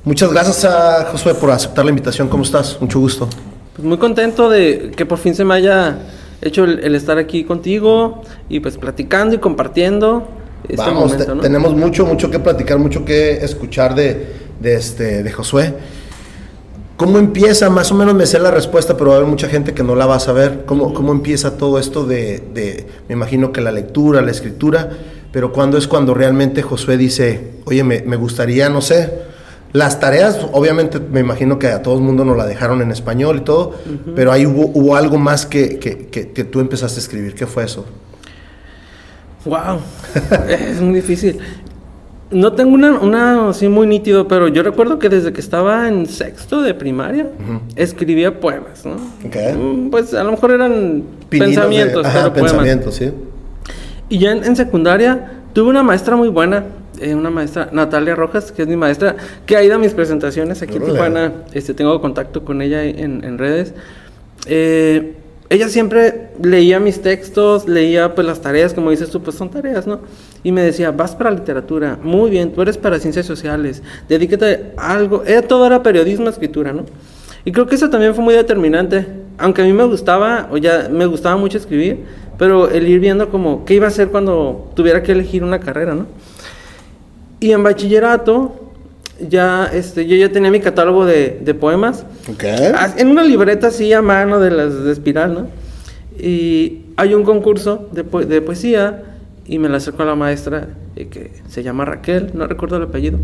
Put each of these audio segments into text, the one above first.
Muchas gracias a Josué por aceptar la invitación. ¿Cómo estás? Mucho gusto. Pues muy contento de que por fin se me haya hecho el estar aquí contigo y pues platicando y compartiendo este momento, ¿no? Tenemos mucho que platicar, mucho que escuchar de Josué. ¿Cómo empieza? Más o menos me sé la respuesta, pero va a haber mucha gente que no la va a saber. ¿Cómo empieza todo esto me imagino que la lectura, la escritura, pero cuando realmente Josué dice, oye, me gustaría, no sé, las tareas, obviamente me imagino que a todo el mundo nos la dejaron en español y todo, pero ahí hubo algo más que tú empezaste a escribir. ¿Qué fue eso? Wow, es muy difícil. No tengo una así muy nítido, pero yo recuerdo que desde que estaba en sexto de primaria, escribía poemas, ¿no? Okay. Pues a lo mejor eran pensamientos, pero pensamientos, poemas. Sí. Y ya en secundaria tuve una maestra muy buena, una maestra, Natalia Rojas, que es mi maestra, que ha ido a mis presentaciones aquí en Tijuana. Tengo contacto con ella en redes. Ella siempre leía mis textos, leía pues las tareas, como dices tú, pues son tareas, ¿no? Y me decía, vas para literatura, muy bien, tú eres para ciencias sociales, dedícate a algo. Todo era periodismo, escritura, ¿no? Y creo que eso también fue muy determinante, aunque a mí me gustaba mucho escribir, pero el ir viendo como qué iba a hacer cuando tuviera que elegir una carrera, ¿no? Y en bachillerato ya yo ya tenía mi catálogo de poemas. Okay. En una libreta así a mano de las de espiral, ¿no? Y hay un concurso de poesía y me la acerco a la maestra que se llama Raquel, no recuerdo el apellido.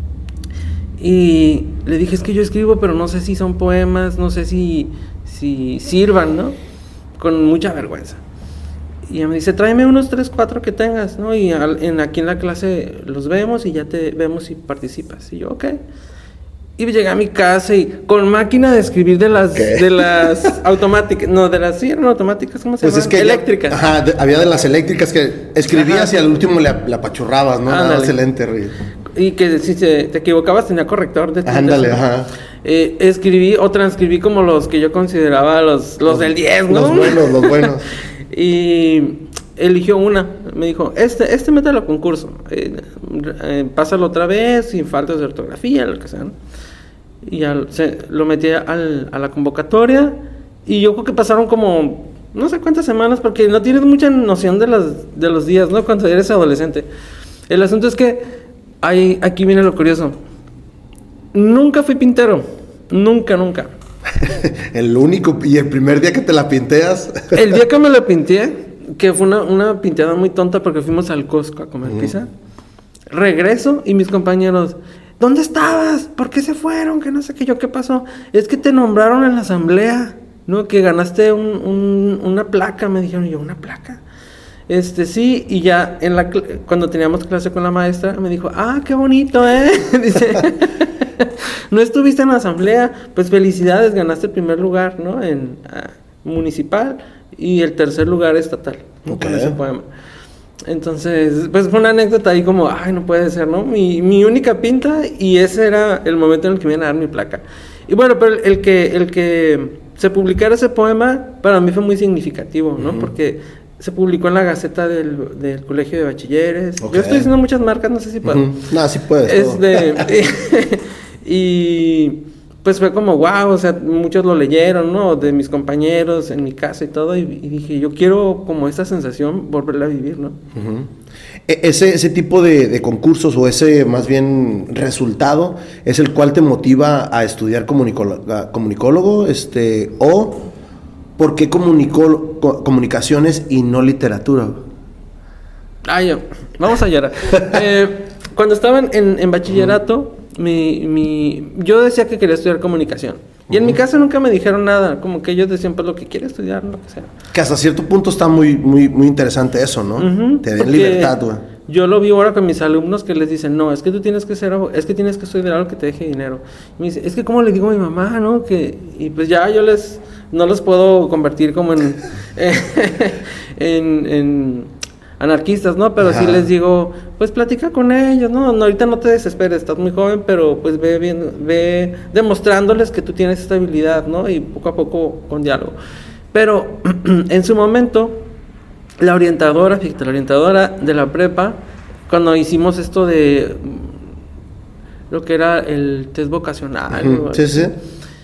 Y le dije, es que yo escribo, pero no sé si son poemas, no sé si sirvan, ¿no? Con mucha vergüenza. Y ella me dice, tráeme unos 3, 4 que tengas, ¿no? Y aquí en la clase los vemos y ya te vemos si participas. Y yo, ok. Y llegué a mi casa y con máquina de escribir de las automáticas, no, eran automáticas, ¿cómo se llaman? Es que eléctricas. Había de las eléctricas que escribías y al último le apachurrabas, ¿no? Dabas el enter. Y que si te equivocabas tenía corrector de Ándale, ajá. Escribí o transcribí como los que yo consideraba los del 10, ¿no? Los buenos. Y eligió una, me dijo, mételo a concurso, pásalo otra vez, sin faltas de ortografía, lo que sea, ¿no? Y lo metí a la convocatoria, y yo creo que pasaron como, no sé cuántas semanas, porque no tienes mucha noción de los días, ¿no? Cuando eres adolescente. El asunto es que, aquí viene lo curioso, nunca fui pintero, nunca. El único y el primer día que te la pinteas. El día que me la pinté, que fue una pinteada muy tonta porque fuimos al Costco a comer pizza. Regreso y mis compañeros, ¿dónde estabas? ¿Por qué se fueron? Que no sé qué. ¿Qué pasó? Es que te nombraron en la asamblea, ¿no? Que ganaste una placa, me dijeron. Yo, ¿una placa? Sí, y ya cuando teníamos clase con la maestra, me dijo, qué bonito, dice, no estuviste en la asamblea, pues felicidades, ganaste el primer lugar, ¿no? En municipal y el tercer lugar estatal, ¿no? Con ese poema. Entonces, pues fue una anécdota ahí como, no puede ser, ¿no? Mi única pinta, y ese era el momento en el que me iban a dar mi placa. Y bueno, pero el que se publicara ese poema, para mí fue muy significativo, ¿no? Porque se publicó en la Gaceta del Colegio de Bachilleres. Okay. Yo estoy diciendo muchas marcas, no sé si puedo. No, sí puedes. Y pues fue como wow, o sea, muchos lo leyeron, ¿no? De mis compañeros, en mi casa y todo. Y dije, yo quiero como esa sensación volverla a vivir, ¿no? Ese tipo de concursos o ese más bien resultado es el cual te motiva a estudiar comunicólogo, o ¿por qué comunicaciones y no literatura? Vamos a llorar. Cuando estaba en bachillerato, yo decía que quería estudiar comunicación. Y en mi casa nunca me dijeron nada. Como que ellos decían, pues lo que quiere estudiar, lo que sea. Que hasta cierto punto está muy, muy, muy interesante eso, ¿no? Te den libertad, güey. Yo lo vi ahora con mis alumnos que les dicen, no, es que tú tienes que estudiar algo que te deje dinero. Y me dice, es que ¿cómo le digo a mi mamá, no? Y pues ya yo no los puedo convertir como en anarquistas, ¿no? Pero sí les digo, pues platica con ellos, ¿no? Ahorita no te desesperes, estás muy joven, pero pues ve demostrándoles que tú tienes esta habilidad, ¿no? Y poco a poco con diálogo. Pero en su momento, la orientadora de la prepa, cuando hicimos esto de lo que era el test vocacional. Uh-huh. Sí, sí.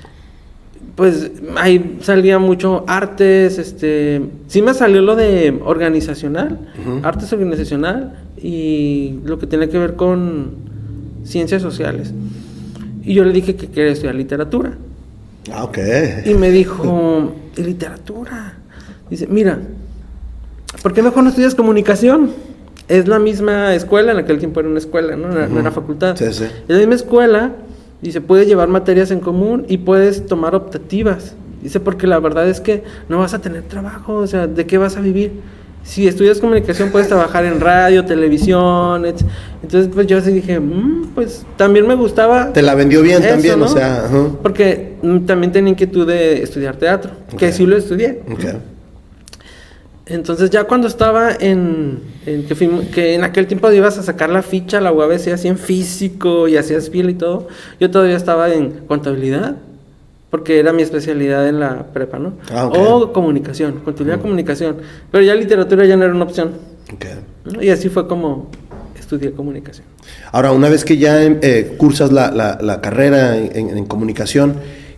Pues ahí salía mucho artes, sí me salió lo de organizacional, uh-huh. Artes organizacional y lo que tiene que ver con ciencias sociales. Y yo le dije que quería estudiar literatura. Ah, ok. Y me dijo, ¿y literatura? Dice, mira, ¿por qué mejor no estudias comunicación? Es la misma escuela, en aquel tiempo era una escuela, ¿no? No era facultad. Sí, sí. Es la misma escuela. Dice, puedes llevar materias en común y puedes tomar optativas. Dice, porque la verdad es que no vas a tener trabajo, o sea, ¿de qué vas a vivir? Si estudias comunicación puedes trabajar en radio, televisión, entonces pues yo así dije, pues también me gustaba. Te la vendió bien eso, también, ¿no? O sea, uh-huh. Porque también tenía inquietud de estudiar teatro, okay. Que sí lo estudié. Okay. Entonces ya cuando estaba que en aquel tiempo ibas a sacar la ficha, la UABC así en físico y hacías fila y todo, yo todavía estaba en contabilidad, porque era mi especialidad en la prepa, ¿no? Ah, okay. O comunicación, contabilidad, comunicación, pero ya literatura ya no era una opción. Okay. Y así fue como estudié comunicación. Ahora, una vez que ya cursas la carrera en comunicación,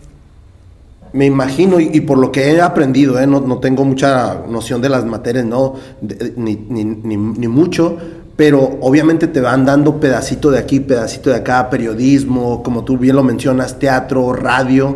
me imagino, y por lo que he aprendido, no tengo mucha noción de las materias, ni mucho, pero obviamente te van dando pedacito de aquí, pedacito de acá, periodismo, como tú bien lo mencionas, teatro, radio.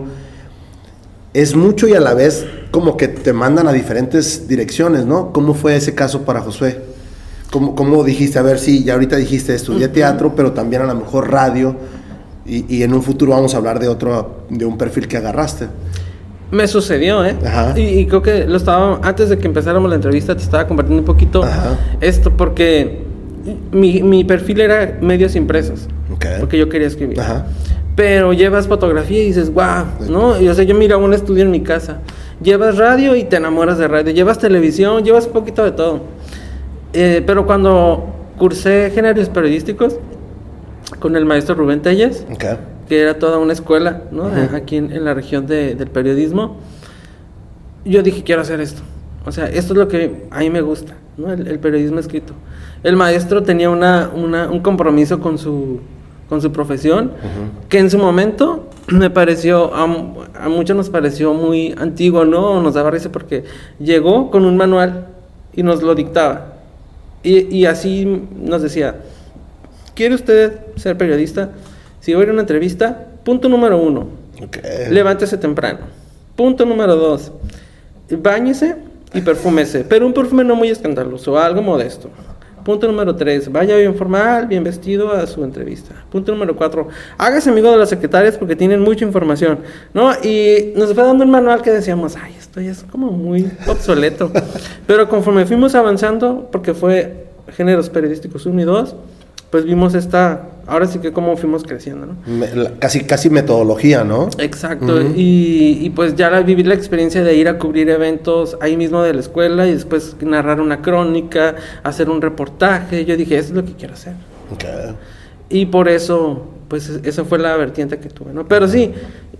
Es mucho y a la vez como que te mandan a diferentes direcciones, ¿no? ¿Cómo fue ese caso para Josué? ¿Cómo dijiste? A ver, sí, ya ahorita dijiste, estudié teatro, pero también a lo mejor radio, y en un futuro vamos a hablar de un perfil que agarraste. Me sucedió, y creo que antes de que empezáramos la entrevista te estaba compartiendo un poquito esto, porque mi perfil era medios impresos, okay. Porque yo quería escribir. Ajá. Pero llevas fotografía y dices, wow, ¿no? Y, o sea, yo miraba un estudio en mi casa. Llevas radio y te enamoras de radio. Llevas televisión, llevas un poquito de todo. Pero cuando cursé géneros periodísticos con el maestro Rubén Telles, okay. Que era toda una escuela, ¿no? Uh-huh. Aquí en la región del periodismo, yo dije, quiero hacer esto. O sea, esto es lo que a mí me gusta, ¿no? El periodismo escrito. El maestro tenía un compromiso con su profesión, uh-huh. Que en su momento me pareció, a muchos nos pareció muy antiguo, ¿no? Nos daba risa porque llegó con un manual y nos lo dictaba. Y así nos decía, ¿quiere usted ser periodista? Si va a ir a una entrevista, punto número 1, okay. Levántese temprano. Punto número 2, báñese y perfúmese, pero un perfume no muy escandaloso, algo modesto. Punto número 3, vaya bien formal, bien vestido a su entrevista. Punto número 4, hágase amigo de las secretarias porque tienen mucha información, ¿no? Y nos fue dando un manual que decíamos, ay, esto ya es como muy obsoleto. Pero conforme fuimos avanzando, porque fue géneros periodísticos 1 y 2, pues vimos ahora sí que cómo fuimos creciendo, ¿no? Casi metodología, ¿no? Exacto, uh-huh. y pues ya viví la experiencia de ir a cubrir eventos ahí mismo de la escuela y después narrar una crónica, hacer un reportaje. Yo dije, eso es lo que quiero hacer. Okay. Y por eso, pues esa fue la vertiente que tuve, ¿no? Pero sí,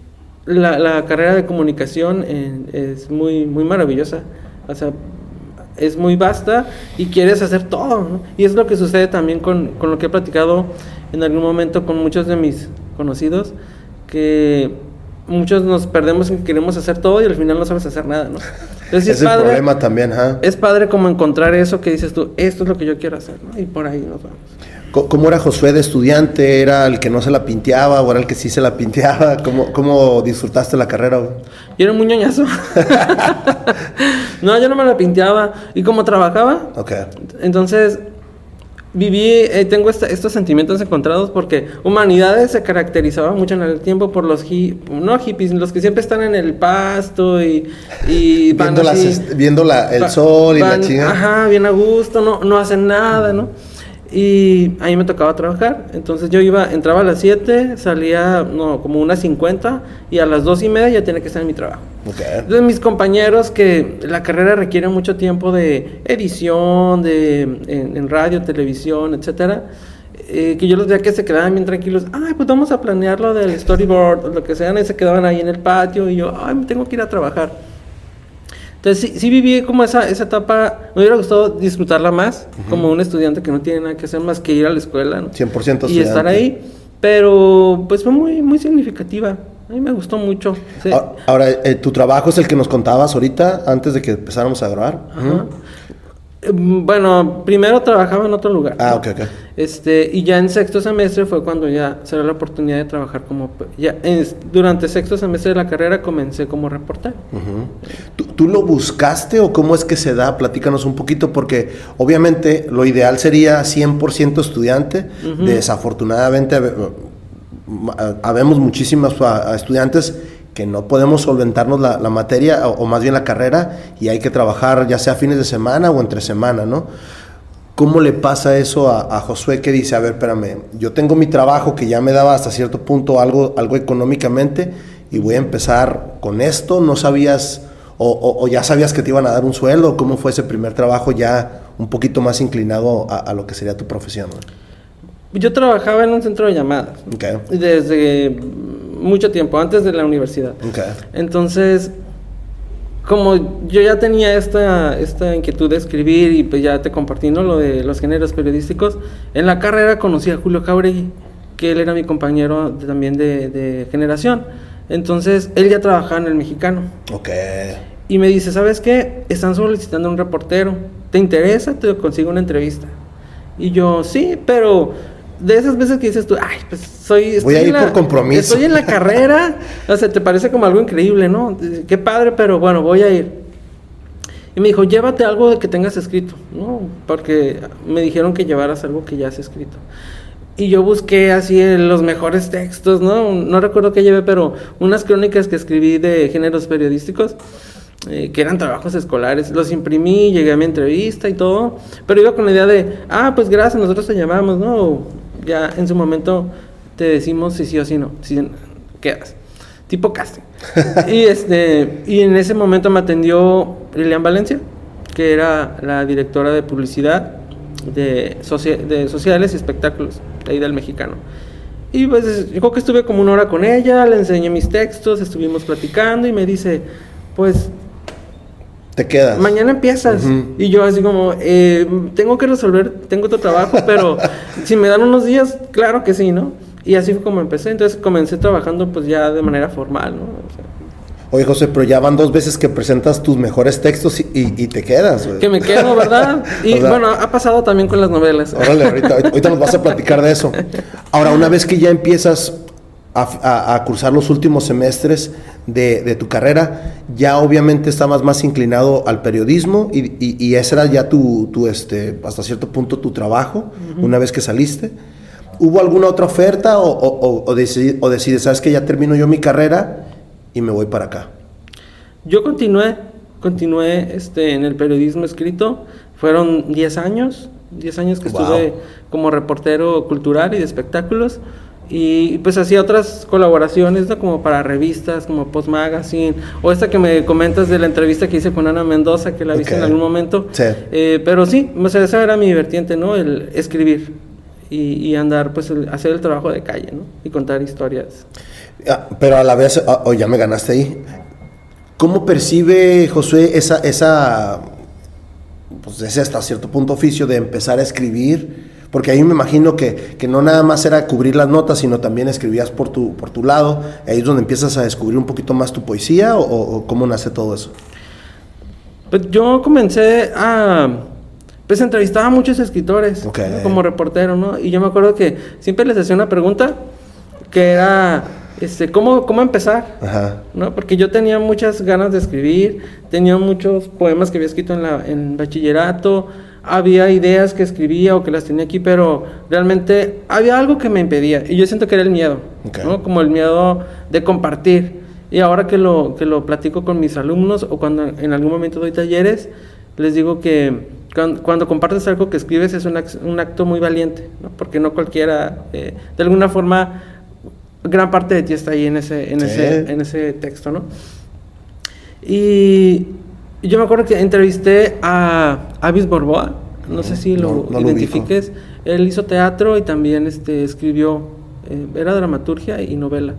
la carrera de comunicación es muy, muy maravillosa, o sea, es muy vasta y quieres hacer todo, ¿no? Y es lo que sucede también con lo que he platicado en algún momento con muchos de mis conocidos, que muchos nos perdemos en que queremos hacer todo y al final no sabes hacer nada, ¿no? Entonces, es el problema también, ¿eh? Es padre como encontrar eso que dices tú, esto es lo que yo quiero hacer, ¿no? Y por ahí nos vamos. ¿Cómo era Josué de estudiante? ¿Era el que no se la pinteaba o era el que sí se la pinteaba? ¿Cómo disfrutaste la carrera, güey? Yo era muy ñoñazo. No, yo no me la pinteaba. ¿Y cómo trabajaba? Okay. Entonces, tengo estos sentimientos encontrados porque humanidades se caracterizaba mucho en el tiempo por los hippies, los que siempre están en el pasto y van viendo el sol y la chingada. Ajá, bien a gusto, no hacen nada, ¿no? Y ahí me tocaba trabajar. Entonces yo entraba a las 7, salía como unas 50 y a las 2:30 ya tenía que estar en mi trabajo. Okay. Entonces mis compañeros, que la carrera requiere mucho tiempo de edición, en radio, televisión, etcétera, que yo los veía que se quedaban bien tranquilos. Ay, pues vamos a planear lo del storyboard, lo que sea, y se quedaban ahí en el patio y yo, ay, me tengo que ir a trabajar. Entonces sí viví como esa etapa. Me hubiera gustado disfrutarla más, uh-huh. Como un estudiante que no tiene nada que hacer más que ir a la escuela, ¿no? 100% estudiante. Y estar ahí, pero pues fue muy, muy significativa. A mí me gustó mucho. Sí. Ahora, ¿tu trabajo es el que nos contabas ahorita, antes de que empezáramos a grabar? Ajá. Bueno, primero trabajaba en otro lugar. Ah, ¿no? ok. Y ya en sexto semestre fue cuando ya se dio la oportunidad de trabajar durante sexto semestre de la carrera comencé como reportero. ¿Tú lo buscaste o cómo es que se da? Platícanos un poquito, porque obviamente lo ideal sería 100% estudiante. Desafortunadamente habemos muchísimos estudiantes que no podemos solventarnos la materia o más bien la carrera, y hay que trabajar ya sea fines de semana o entre semana, ¿no? ¿Cómo le pasa eso a Josué, que dice, a ver, espérame, yo tengo mi trabajo que ya me daba hasta cierto punto algo económicamente y voy a empezar con esto? ¿No sabías o ya sabías que te iban a dar un sueldo? ¿Cómo fue ese primer trabajo ya un poquito más inclinado a lo que sería tu profesión, ¿no? Yo trabajaba en un centro de llamadas. Okay. Desde mucho tiempo, antes de la universidad. Okay. Entonces, como yo ya tenía esta inquietud de escribir y pues ya te compartí, ¿no?, lo de los géneros periodísticos, en la carrera conocí a Julio Jauregui, que él era mi compañero también de generación. Entonces, él ya trabajaba en El Mexicano. Okay. Y me dice, ¿sabes qué? Están solicitando un reportero. ¿Te interesa? Te consigo una entrevista. Y yo, sí, pero de esas veces que dices tú, ay, pues voy a ir por compromiso. Estoy en la carrera, o sea, te parece como algo increíble, ¿no? Qué padre, pero bueno, voy a ir. Y me dijo, llévate algo de que tengas escrito, ¿no? Porque me dijeron que llevaras algo que ya has escrito. Y yo busqué así los mejores textos, ¿no? No recuerdo qué llevé, pero unas crónicas que escribí de géneros periodísticos, que eran trabajos escolares, los imprimí, llegué a mi entrevista y todo, pero iba con la idea de, pues gracias, nosotros te llamamos, ¿no? Ya en su momento te decimos si sí o si no, si quedas, tipo casting. Y en ese momento me atendió Lilian Valencia, que era la directora de publicidad de sociales y espectáculos de ahí del Mexicano. Y pues yo creo que estuve como 1 hora con ella, le enseñé mis textos, estuvimos platicando y me dice, pues te quedas. Mañana empiezas. Y yo así como, tengo que resolver, tengo otro trabajo, pero si me dan unos días, claro que sí, ¿no? Y así fue como empecé. Entonces comencé trabajando pues ya de manera formal, ¿no? O sea, oye, José, pero ya van 2 veces que presentas tus mejores textos y te quedas, güey. Que me quedo, ¿verdad? Y o sea, bueno, ha pasado también con las novelas. Órale, ahorita nos vas a platicar de eso. Ahora, una vez que ya empiezas a cursar los últimos semestres de tu carrera, ya obviamente estabas más inclinado al periodismo y ese era ya tu hasta cierto punto tu trabajo, una vez que saliste. ¿Hubo alguna otra oferta o decides, sabes que ya termino yo mi carrera y me voy para acá? Yo continué en el periodismo escrito. Fueron 10 años que estuve como reportero cultural y de espectáculos. Y pues hacía otras colaboraciones, ¿no? Como para revistas, como Post Magazine, o esta que me comentas de la entrevista que hice con Ana Mendoza, que la viste en algún momento. Sí. Pero sí, o sea, esa era mi vertiente, ¿no? El escribir y andar, pues, hacer el trabajo de calle, ¿no? Y contar historias. Pero a la vez, ya me ganaste ahí. ¿Cómo percibe Josué esa pues ese hasta cierto punto oficio de empezar a escribir? Porque ahí me imagino que no nada más era cubrir las notas, sino también escribías por tu lado. Ahí es donde empiezas a descubrir un poquito más tu poesía, o ¿cómo nace todo eso? Pues yo comencé pues entrevistaba a muchos escritores, ¿no? Como reportero, ¿no? Y yo me acuerdo que siempre les hacía una pregunta que era, ¿cómo empezar? Ajá. ¿No? Porque yo tenía muchas ganas de escribir, tenía muchos poemas que había escrito en bachillerato, había ideas que escribía o que las tenía aquí, pero realmente había algo que me impedía, y yo siento que era el miedo, ¿no? Como el miedo de compartir. Y ahora que lo platico con mis alumnos, o cuando en algún momento doy talleres, les digo que cuando compartes algo que escribes es un acto muy valiente, ¿no? Porque no cualquiera, de alguna forma, gran parte de ti está ahí en ese texto, ¿no? Y yo me acuerdo que entrevisté a Avis Borboa, no sé si lo identifiques. Él hizo teatro y también escribió, era dramaturgia y novela.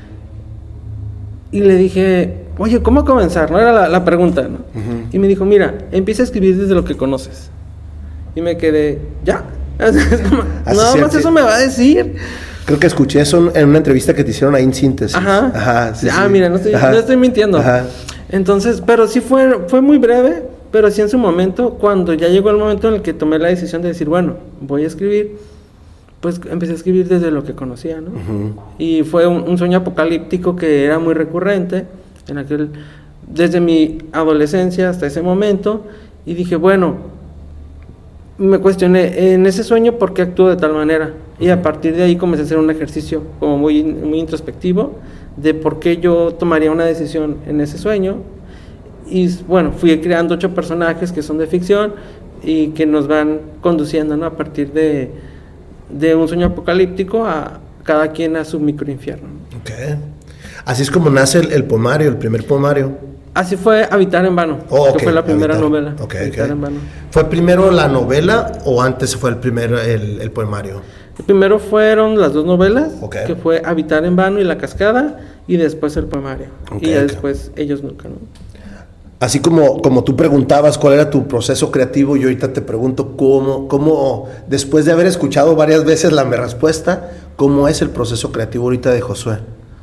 Y le dije, oye, ¿cómo comenzar? No era la pregunta, ¿no? Y me dijo, mira, empieza a escribir desde lo que conoces. Y me quedé, ¿ya? Es como, no más eso me va a decir. Creo que escuché eso en una entrevista que te hicieron ahí en Síntesis. Ajá. Sí, sí. Mira, no estoy mintiendo. Ajá. Entonces, pero sí fue muy breve, pero sí en su momento, cuando ya llegó el momento en el que tomé la decisión de decir, bueno, voy a escribir, pues empecé a escribir desde lo que conocía, ¿no? Y fue un sueño apocalíptico que era muy recurrente, desde mi adolescencia hasta ese momento, y dije, bueno, me cuestioné en ese sueño por qué actúo de tal manera, y a partir de ahí comencé a hacer un ejercicio como muy introspectivo de por qué yo tomaría una decisión en ese sueño, y bueno, fui creando 8 personajes que son de ficción y que nos van conduciendo, ¿no? A partir de un sueño apocalíptico a cada quien a su microinfierno. Okay. Así es como nace el poemario, el primer poemario. Así fue Habitar en Vano, que fue la primera novela. Habitar en Vano. ¿Fue primero la novela o antes fue el poemario? Primero fueron las 2 novelas, que fue Habitar en Vano y La Cascada, y después el poemario. Y ya después Ellos Nunca, ¿no? Así como tú preguntabas cuál era tu proceso creativo, yo ahorita te pregunto cómo después de haber escuchado varias veces la respuesta, ¿cómo es el proceso creativo ahorita de Josué?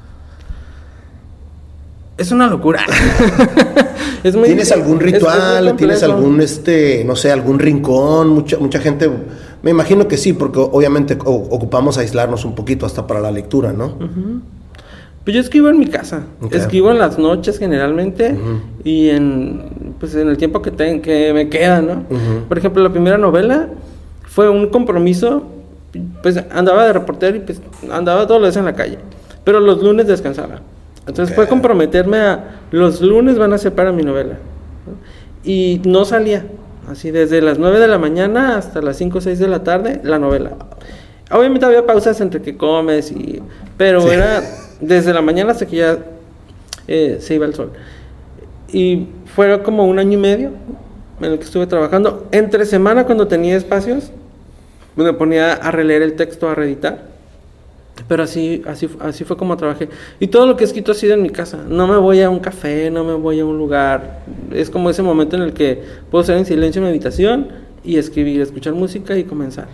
Es una locura. ¿Tienes algún ritual? ¿Tienes algún, no sé, algún rincón? Mucha gente, me imagino que sí, porque obviamente ocupamos aislarnos un poquito hasta para la lectura, ¿no? Pues yo escribo en mi casa. Escribo en las noches generalmente y en el tiempo que me queda, ¿no? Por ejemplo, la primera novela fue un compromiso. Pues andaba de reportero y pues andaba todos los días en la calle, pero los lunes descansaba. Entonces fue comprometerme los lunes van a ser para mi novela, ¿no? Y no salía, así desde las 9 de la mañana hasta las 5 o 6 de la tarde, la novela. Obviamente había pausas entre que comes, pero era desde la mañana hasta que ya se iba el sol. Y fue como 1 año y medio en el que estuve trabajando. Entre semana, cuando tenía espacios, me ponía a releer el texto, a reeditar. Pero así fue como trabajé. Y todo lo que he escrito ha sido en mi casa. No me voy a un café, no me voy a un lugar. Es como ese momento en el que puedo estar en silencio en meditación y escribir, escuchar música y comenzar.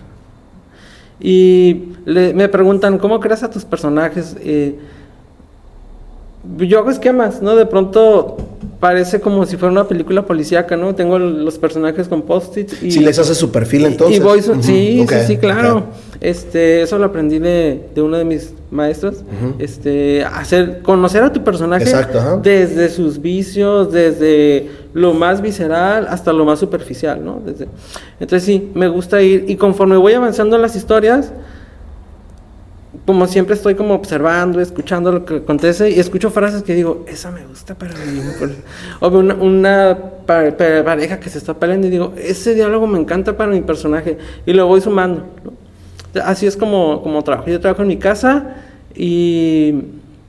Y me preguntan, ¿cómo creas a tus personajes? Yo hago esquemas, ¿no? De pronto parece como si fuera una película policíaca, ¿no? Tengo los personajes con post-its y... ¿Sí les haces su perfil entonces? Y voy, sí, claro. Eso lo aprendí de uno de mis maestros. Conocer a tu personaje desde sus vicios, desde lo más visceral hasta lo más superficial, ¿no? Entonces sí, me gusta ir, y conforme voy avanzando en las historias, como siempre estoy como observando, escuchando lo que acontece, y escucho frases que digo, esa me gusta para mí. O veo una pareja que se está peleando y digo, ese diálogo me encanta para mi personaje, y lo voy sumando, ¿no? Así es como trabajo. Yo trabajo en mi casa y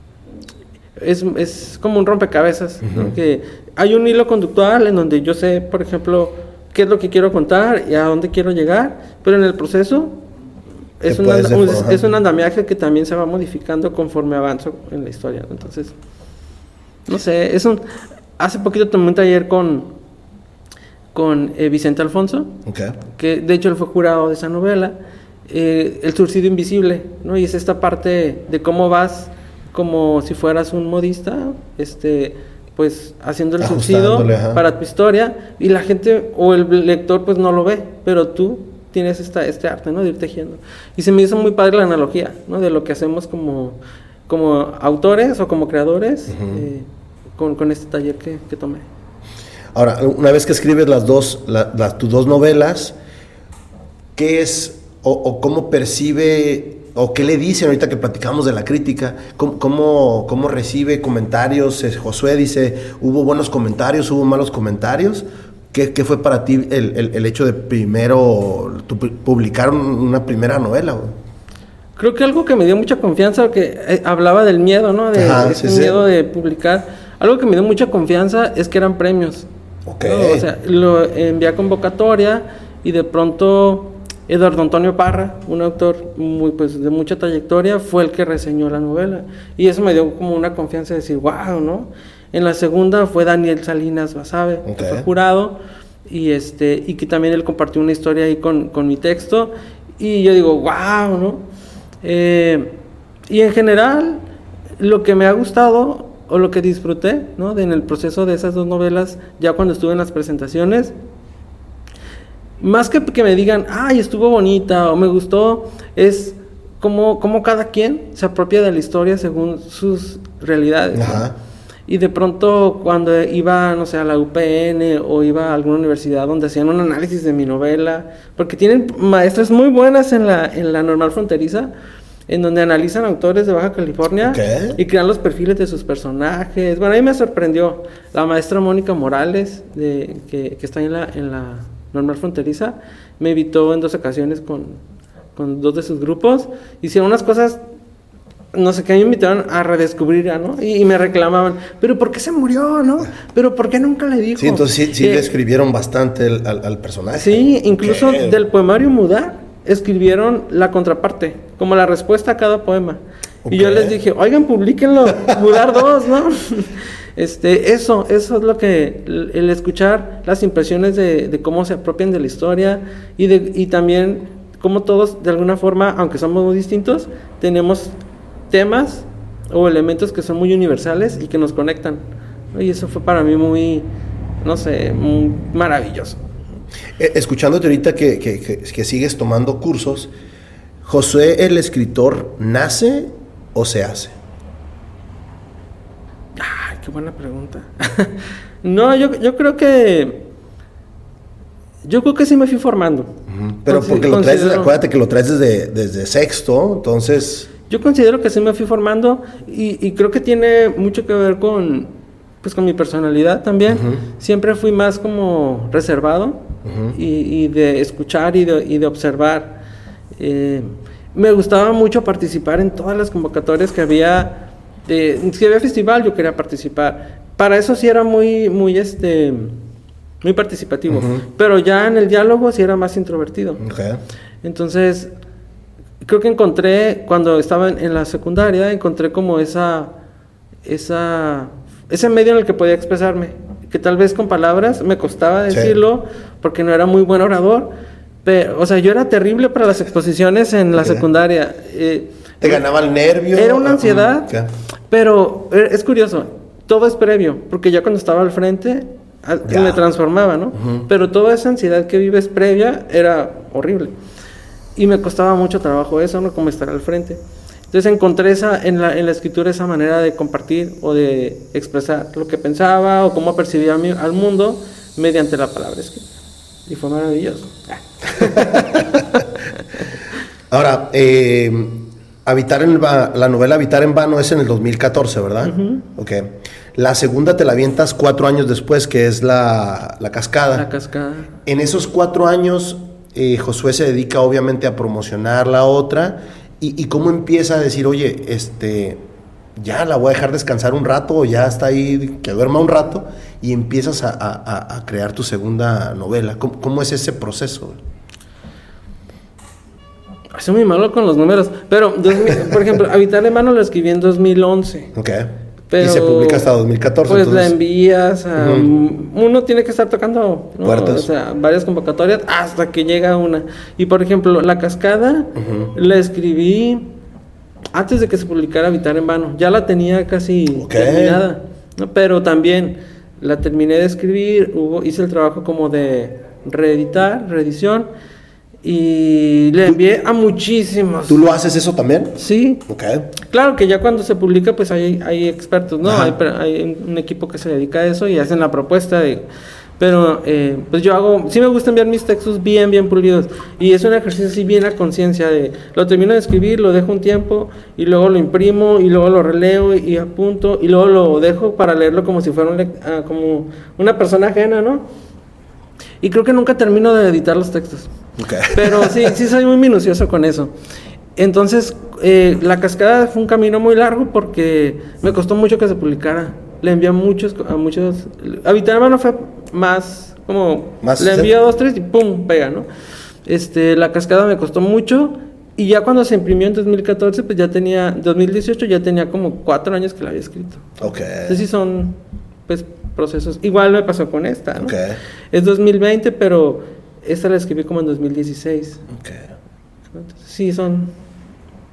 es como un rompecabezas, ¿no? Que hay un hilo conductual en donde yo sé, por ejemplo, qué es lo que quiero contar y a dónde quiero llegar, pero en el proceso es un andamiaje que también se va modificando conforme avanzo en la historia. Entonces, no sé, hace poquito tomé un taller con Vicente Alfonso, que de hecho él fue jurado de esa novela, El surcido invisible, ¿no? Y es esta parte de cómo vas como si fueras un modista, pues haciendo el surcido para tu historia, y la gente o el lector pues no lo ve, pero tú tienes este arte, ¿no? De ir tejiendo. Y se me hizo muy padre la analogía, ¿no? De lo que hacemos como autores o como creadores, con este taller que tomé. Ahora, una vez que escribes tus 2 novelas, ¿qué es o cómo percibe o qué le dicen ahorita que platicamos de la crítica? ¿Cómo recibe comentarios? Josué dice, ¿hubo buenos comentarios? ¿Hubo malos comentarios? ¿Qué fue para ti el hecho de primero publicar una primera novela? Creo que algo que me dio mucha confianza, que hablaba del miedo, ¿no? Miedo de publicar. Algo que me dio mucha confianza es que eran premios. ¿No? O sea, lo envié a convocatoria y de pronto Eduardo Antonio Parra, un autor de mucha trayectoria, fue el que reseñó la novela. Y eso me dio como una confianza de decir, wow, ¿no? En la segunda fue Daniel Salinas Basabe, que fue jurado, y que también él compartió una historia ahí con mi texto, y yo digo, wow, ¿no? Y en general, lo que me ha gustado o lo que disfruté, ¿no? En el proceso de esas 2 novelas, ya cuando estuve en las presentaciones, más que me digan, ay, estuvo bonita o me gustó, es como cada quien se apropia de la historia según sus realidades, ¿no? Y de pronto cuando iba, no sé, a la UPN o iba a alguna universidad donde hacían un análisis de mi novela, porque tienen maestras muy buenas en la Normal Fronteriza, en donde analizan autores de Baja California y crean los perfiles de sus personajes. Bueno, a mí me sorprendió la maestra Mónica Morales, que está en la Normal Fronteriza, me invitó en 2 ocasiones con 2 de sus grupos, hicieron unas cosas, no sé, que a mí me invitaron a redescubrir, ¿no? Y me reclamaban, ¿pero por qué se murió, no? ¿Pero por qué nunca le dijo? Sí, entonces sí le escribieron bastante al personaje. Sí, incluso del poemario Mudar escribieron la contraparte, como la respuesta a cada poema. Y yo les dije, oigan, publíquenlo, Mudar 2, ¿no? Eso es lo que, el escuchar las impresiones de cómo se apropian de la historia y también cómo todos, de alguna forma, aunque somos muy distintos, tenemos temas o elementos que son muy universales y que nos conectan. Y eso fue para mí muy, no sé, muy maravilloso. Escuchándote ahorita que sigues tomando cursos, ¿Josué el escritor nace o se hace? Ay, qué buena pregunta. No, yo creo que sí me fui formando. Pero porque lo traes, acuérdate que lo traes desde sexto, entonces... Yo considero que sí me fui formando y creo que tiene mucho que ver con mi personalidad también. Siempre fui más como reservado y de escuchar y de observar. Me gustaba mucho participar en todas las convocatorias que había. Si había festival, yo quería participar. Para eso sí era muy participativo. Pero ya en el diálogo sí era más introvertido. Entonces, creo que encontré, cuando estaba en la secundaria, encontré como ese medio en el que podía expresarme, que tal vez con palabras me costaba decirlo, porque no era muy buen orador, pero, o sea, yo era terrible para las exposiciones en la secundaria. ¿Te ganaba el nervio? Era una ansiedad, pero es curioso, todo es previo, porque ya cuando estaba al frente me transformaba, ¿no? Pero toda esa ansiedad que vives previa era horrible. Y me costaba mucho trabajo eso, ¿no? Como estar al frente. Entonces encontré en la escritura esa manera de compartir o de expresar lo que pensaba o cómo percibía al mundo mediante la palabra escrita. Y fue maravilloso. Ahora, la novela Habitar en Vano es en el 2014, ¿verdad? Okay. La segunda te la avientas 4 años después, que es La Cascada. La Cascada. En esos 4 años, Josué se dedica obviamente a promocionar la otra. ¿Y cómo empieza a decir, oye, ya la voy a dejar descansar un rato, o ya está ahí, que duerma un rato, y empiezas a crear tu segunda novela? ¿Cómo es ese proceso? Soy muy malo con los números, pero, por ejemplo, Habitar en Vano lo escribí en 2011. Pero, y se publica hasta 2014. Pues entonces la envías a... Uno tiene que estar tocando, ¿no? Puertas. O sea, varias convocatorias hasta que llega una. Y por ejemplo, La Cascada la escribí antes de que se publicara Habitar en Vano. Ya la tenía casi terminada, ¿no? Pero también la terminé de escribir, hice el trabajo como de reedición. Y le envié a muchísimos. ¿Tú lo haces eso también? Sí. Claro que ya cuando se publica, pues hay expertos, ¿no? Hay un equipo que se dedica a eso y hacen la propuesta. Pero pues sí me gusta enviar mis textos bien pulidos. Y es un ejercicio así bien a conciencia de... Lo termino de escribir, lo dejo un tiempo y luego lo imprimo y luego lo releo y apunto y luego lo dejo para leerlo como si fuera como una persona ajena, ¿no? Y creo que nunca termino de editar los textos. Pero sí soy muy minucioso con eso. Entonces, La Cascada fue un camino muy largo porque me costó mucho que se publicara. Le envié a muchos. Habitar en Vano fue más le envié a 2, 3 y pum, pega, ¿no? La Cascada me costó mucho. Y ya cuando se imprimió en 2014, pues 2018 ya tenía como 4 años que la había escrito. Entonces sí son, pues, procesos. Igual me pasó con esta, ¿no? Es 2020, pero esta la escribí como en 2016. Entonces, sí, son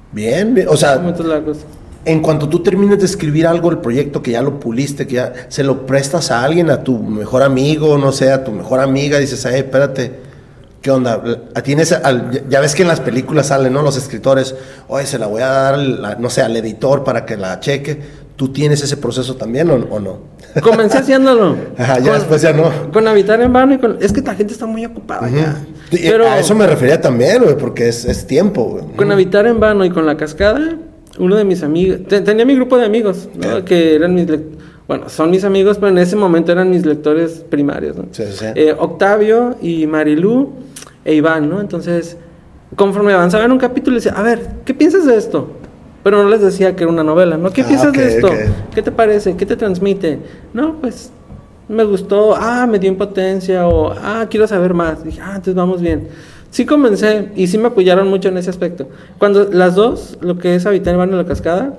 Bien, bien. O sea, Momentos largos. en cuanto tú termines de escribir algo, el proyecto que ya lo puliste, que ya se lo prestas a alguien, a tu mejor amigo, no sé, a tu mejor amiga, dices, espérate, ¿qué onda? Ya ves que en las películas salen, ¿no? Los escritores, oye, se la voy a dar, no sé, al editor para que la cheque. ¿Tú tienes ese proceso también o no? Comencé haciéndolo. Ajá, ya después ya no. Con Habitar en Vano y con... Es que la gente está muy ocupada ya. Pero a eso me refería también, güey, porque es tiempo, güey. Con Habitar en Vano y con La Cascada, uno de mis amigos... Tenía mi grupo de amigos, ¿no? Que eran mis... Bueno, son mis amigos, pero en ese momento eran mis lectores primarios, ¿no? Sí, sí. Octavio y Marilú e Iván, ¿no? Entonces, conforme avanzaban un capítulo, decía, a ver, ¿qué piensas de esto? Pero no les decía que era una novela, ¿no? ¿Qué piensas de esto? Okay. ¿Qué te parece? ¿Qué te transmite? No, pues me gustó, me dio impotencia o quiero saber más. Dije, entonces vamos bien. Sí comencé y sí me apoyaron mucho en ese aspecto. Cuando las dos, lo que es Habitar en Vano y La Cascada,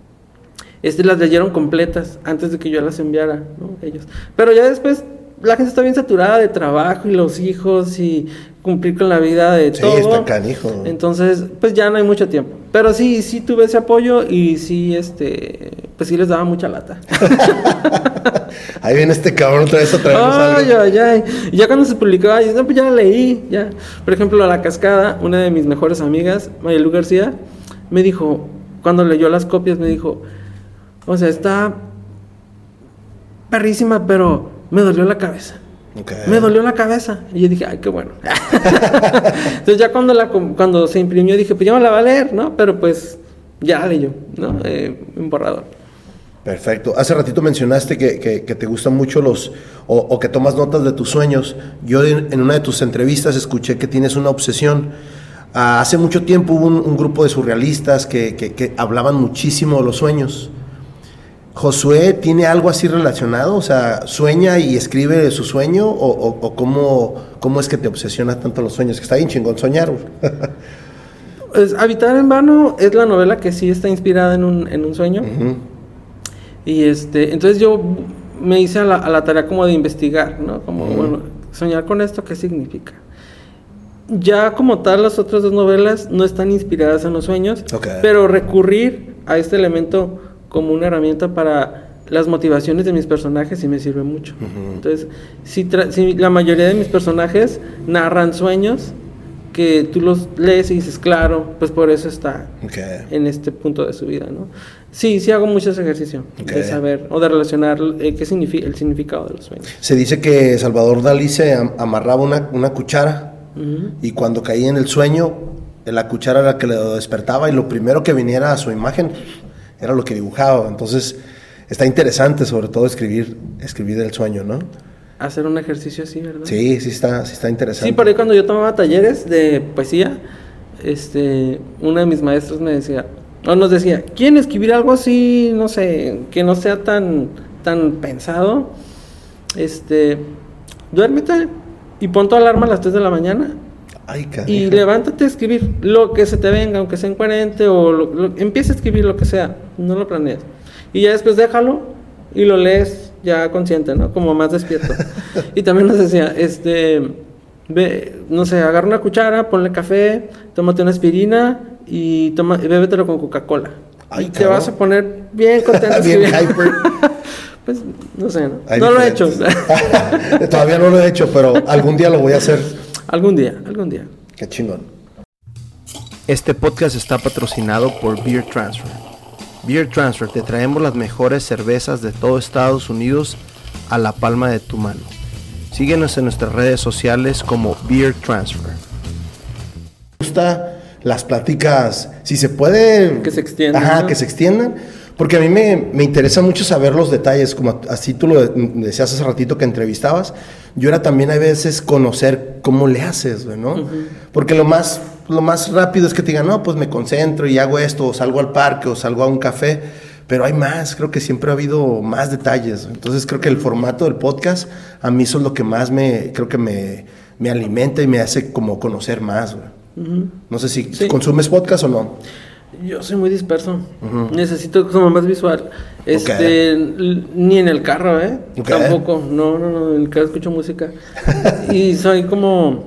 las leyeron completas antes de que yo las enviara, ¿no? Ellos. Pero ya después la gente está bien saturada de trabajo y los hijos y cumplir con la vida de todo. Sí, está canijo. Entonces, pues ya no hay mucho tiempo. Pero sí tuve ese apoyo y sí, pues sí les daba mucha lata. Ahí viene este cabrón otra vez a traernos algo. Ay. Y ya cuando se publicó, no, pues ya la leí, ya. Por ejemplo, La Cascada, una de mis mejores amigas, Mayelu García, me dijo, cuando leyó las copias, me dijo, o sea, está perrísima, pero me dolió la cabeza. Okay. Me dolió la cabeza. Y yo dije, ay, qué bueno. Entonces ya cuando se imprimió dije, pues ya me la va a leer, ¿no? Pero pues ya la leyó, ¿no? Un borrador. Perfecto. Hace ratito mencionaste que te gustan mucho o que tomas notas de tus sueños. Yo en una de tus entrevistas escuché que tienes una obsesión. Hace mucho tiempo hubo un grupo de surrealistas que hablaban muchísimo de los sueños. ¿Josué tiene algo así relacionado? O sea, ¿sueña y escribe su sueño? ¿O cómo es que te obsesiona tanto los sueños? Que está bien chingón soñar. Pues, Habitar en Vano es la novela que sí está inspirada en un sueño. Uh-huh. Y entonces yo me hice a la tarea como de investigar, ¿no? Como, bueno, soñar con esto, ¿qué significa? Ya como tal, las otras dos novelas no están inspiradas en los sueños, okay, pero recurrir a este elemento como una herramienta para las motivaciones de mis personajes sí me sirve mucho. Uh-huh. Entonces, si la mayoría de mis personajes narran sueños que tú los lees y dices, claro, pues por eso está en este punto de su vida, ¿no? Sí hago mucho ese ejercicio de saber o de relacionar qué significa el significado de los sueños. Se dice que Salvador Dalí se amarraba una cuchara, uh-huh, y cuando caía en el sueño, la cuchara era la que le despertaba y lo primero que viniera a su imagen era lo que dibujaba. Entonces está interesante, sobre todo escribir el sueño, ¿no? Hacer un ejercicio así, ¿verdad? Sí está interesante. Sí, por ahí cuando yo tomaba talleres de poesía, uno de mis maestros nos decía, ¿quieren escribir algo así, no sé, que no sea tan pensado? Duérmete y pon tu alarma a las 3 de la mañana. Ay, y levántate a escribir lo que se te venga, aunque sea incoherente, o empieza a escribir lo que sea, no lo planees. Y ya después déjalo y lo lees ya consciente, ¿no? Como más despierto. Y también nos decía, no sé, agarra una cuchara, ponle café, tómate una aspirina y bébetelo con Coca-Cola. Ay, y te vas a poner bien contento. Bien hyper. Pues, no sé, no lo he hecho. Todavía no lo he hecho, pero algún día lo voy a hacer. Algún día. Qué chingón. Este podcast está patrocinado por Beer Transfer. Beer Transfer, te traemos las mejores cervezas de todo Estados Unidos a la palma de tu mano. Síguenos en nuestras redes sociales como Beer Transfer. Me gusta las pláticas, si se puede... Que se extiendan. Ajá, ¿no? Que se extiendan. Porque a mí me interesa mucho saber los detalles, como así tú lo decías hace ratito que entrevistabas. Yo era también a veces conocer cómo le haces, ¿no? Uh-huh. Porque lo más rápido es que te digan, no, pues me concentro y hago esto, o salgo al parque, o salgo a un café. Pero hay más, creo que siempre ha habido más detalles. Entonces creo que el formato del podcast, a mí eso es lo que más creo que me alimenta y me hace como conocer más, güey. Uh-huh. No sé si consumes podcast o no. Yo soy muy disperso. Uh-huh. Necesito como más visual. Ni en el carro, tampoco. No, en el carro escucho música. Y soy como...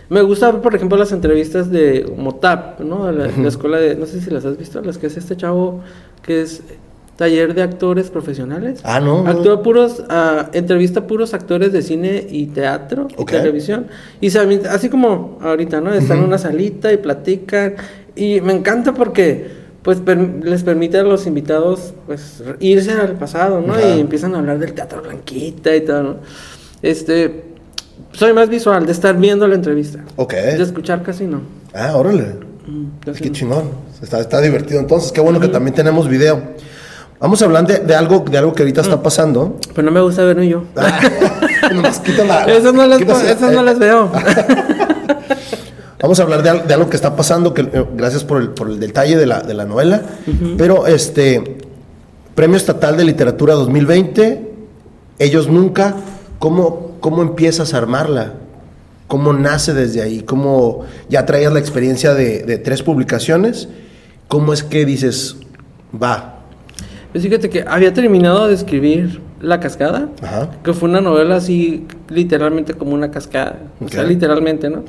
Me gusta, por ejemplo, las entrevistas de Motap, ¿no? La escuela de, no sé si las has visto, las que es este chavo que es taller de actores profesionales. Ah, no. Actúa entrevista puros actores de cine y teatro y televisión. Y así como ahorita, ¿no? Están en una salita y platican. Y me encanta porque, pues, les permite a los invitados, pues, irse al pasado, ¿no? Y empiezan a hablar del teatro Blanquita y todo, ¿no? Soy más visual, de estar viendo la entrevista. De escuchar casi no. Ah, órale. Qué chingón. Está divertido entonces. Qué bueno que también tenemos video. Vamos a hablar de algo que ahorita está pasando. Pero no me gusta ver ni yo. Nomás quita la... Esas no las veo. Vamos a hablar de algo que está pasando, que gracias por el detalle de la novela. Pero Premio Estatal de Literatura 2020, Ellos Nunca, ¿cómo empiezas a armarla? ¿Cómo nace desde ahí? ¿Cómo ya traías la experiencia de 3 publicaciones? ¿Cómo es que dices, va? Pues fíjate que había terminado de escribir La Cascada, que fue una novela así, literalmente como una cascada. O sea, literalmente, ¿no?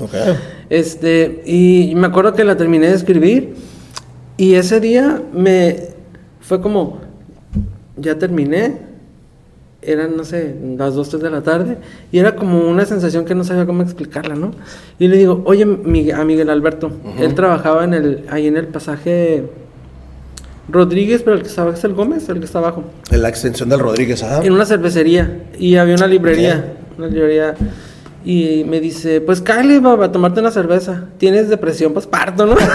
Y me acuerdo que la terminé de escribir y ese día fue como, ya terminé, eran, no sé, las 2, 3 de la tarde, y era como una sensación que no sabía cómo explicarla, ¿no? Y le digo, oye, a Miguel Alberto, él trabajaba ahí en el pasaje Rodríguez, pero el que estaba es el Gómez, el que está abajo. En la extensión del Rodríguez, en una cervecería, y había una librería, y me dice, pues cállate, a tomarte una cerveza, tienes depresión postparto, ¿no?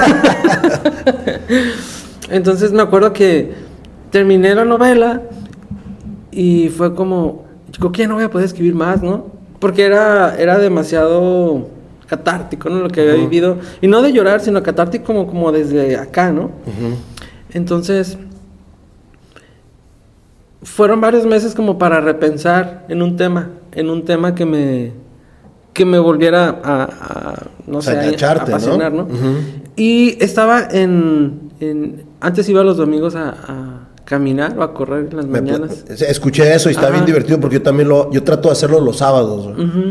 Entonces me acuerdo que terminé la novela, y fue como, creo que ya no voy a poder escribir más, ¿no? Porque era demasiado catártico, ¿no? Lo que había vivido, y no de llorar, sino catártico como desde acá, ¿no? Entonces, fueron varios meses como para repensar en un tema que me volviera a no sé, a apasionar, ¿no? Y estaba antes iba los domingos a caminar o a correr en las mañanas. Escuché eso y está bien divertido porque yo también yo trato de hacerlo los sábados.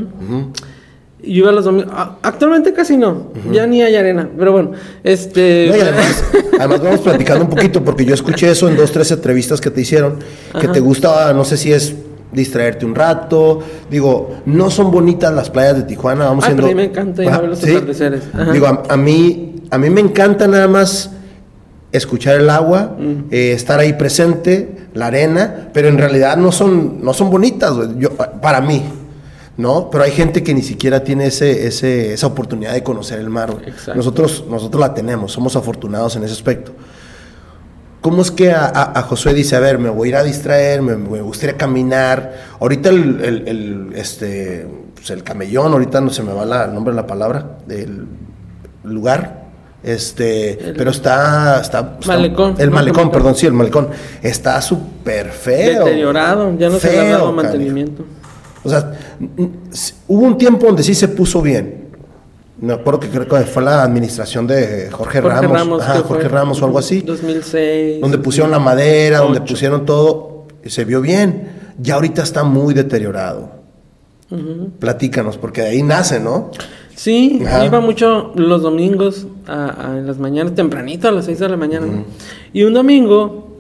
Yo iba los domingos. Actualmente casi no. Ya ni hay arena. Pero bueno, No, y además vamos platicando un poquito porque yo escuché eso en 2, 3 entrevistas que te hicieron. Que te gusta, no sé si es distraerte un rato. Digo, no son bonitas las playas de Tijuana. Pero a mí me encanta ir a ver los atardeceres. Digo, a mí me encanta nada más escuchar el agua, estar ahí presente, la arena, pero en realidad no son bonitas, para mí. ¿No? Pero hay gente que ni siquiera tiene esa oportunidad de conocer el mar. Nosotros la tenemos, somos afortunados en ese aspecto. ¿Cómo es que a Josué dice, a ver, me voy a ir a distraer, me gustaría caminar? Ahorita el camellón, ahorita no se me va el nombre de la palabra, del lugar, pero está malecón. El malecón, perdón, sí, el malecón. Está súper feo. Deteriorado, ya no se le ha dado mantenimiento. O sea, hubo un tiempo donde sí se puso bien. Me acuerdo que creo que fue la administración de Jorge Ramos. Jorge Ramos o algo así. 2006. Donde pusieron la madera, 2008. Donde pusieron todo. Y se vio bien. Ya ahorita está muy deteriorado. Platícanos, porque de ahí nace, ¿no? Sí, iba mucho los domingos en las mañanas, tempranito a las 6 de la mañana. ¿No? Y un domingo,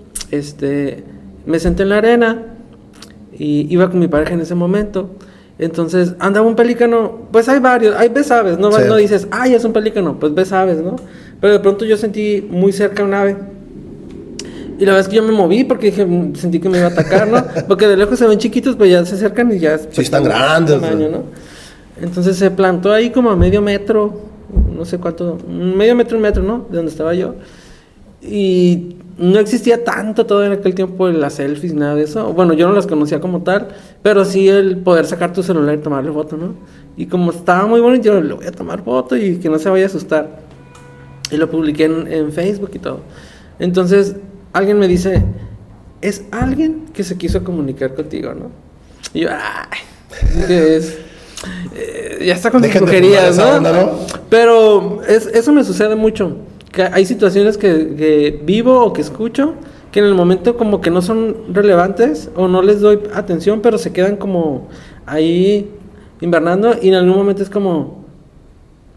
me senté en la arena. Y iba con mi pareja en ese momento. Entonces andaba un pelícano. Pues hay varios, hay ves aves, ¿no? Sí. No dices, ay, es un pelícano, pues ves aves, ¿no? Pero de pronto yo sentí muy cerca un ave. Y la verdad es que yo me moví porque sentí que me iba a atacar, ¿no? Porque de lejos se ven chiquitos, pero ya se acercan y ya... Sí, pues, están grandes. Tamaño, ¿no? Entonces se plantó ahí como a medio metro, no sé cuánto, medio metro, 1 metro, ¿no? De donde estaba yo. Y no existía tanto todo en aquel tiempo las selfies, nada de eso. Bueno, yo no las conocía como tal, pero sí el poder sacar tu celular y tomarle foto, ¿no? Y como estaba muy bonito, yo le voy a tomar foto y que no se vaya a asustar. Y lo publiqué en Facebook y todo. Entonces, alguien me dice, es alguien que se quiso comunicar contigo, ¿no? Y yo, ay, ¿qué es? Ya está con sus brujerías, ¿no? Onda, ¿no? Pero eso me sucede mucho. Que hay situaciones que vivo o que escucho que en el momento como que no son relevantes o no les doy atención, pero se quedan como ahí invernando y en algún momento es como,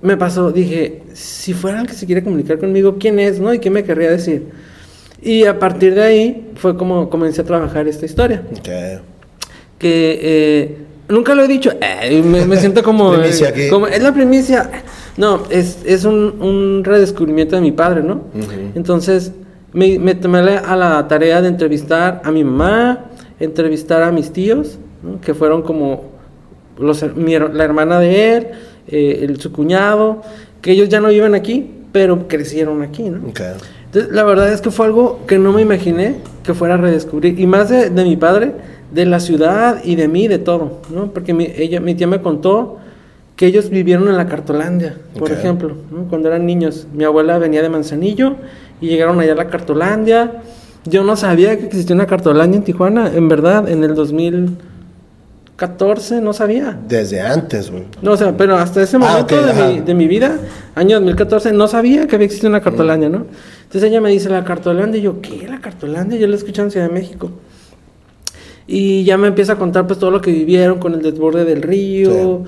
me pasó, dije, si fuera el que se quiere comunicar conmigo, ¿quién es, no? ¿Y qué me querría decir? Y a partir de ahí fue como comencé a trabajar esta historia. Okay. Que nunca lo he dicho, me siento como... Primicia aquí. Como, es la primicia. No, es un redescubrimiento de mi padre, ¿no? Uh-huh. Entonces, me tomé a la tarea de entrevistar a mi mamá, entrevistar a mis tíos, ¿no? Que fueron como la hermana de él, su cuñado, que ellos ya no viven aquí, pero crecieron aquí, ¿no? Okay. Entonces, la verdad es que fue algo que no me imaginé que fuera a redescubrir, y más de mi padre, de la ciudad y de mí, de todo, ¿no? Porque mi tía me contó que ellos vivieron en la Cartolandia, por ejemplo, ¿no? Cuando eran niños. Mi abuela venía de Manzanillo y llegaron allá a la Cartolandia. Yo no sabía que existía una Cartolandia en Tijuana, en verdad, en el 2014 no sabía. Desde antes, güey. No, o sea, pero hasta ese momento de mi vida, año 2014, no sabía que había existido una Cartolandia, ¿no? Entonces ella me dice, la Cartolandia, y yo, ¿qué? ¿La Cartolandia? Yo la escuché en Ciudad de México. Y ya me empieza a contar pues todo lo que vivieron con el desborde del río,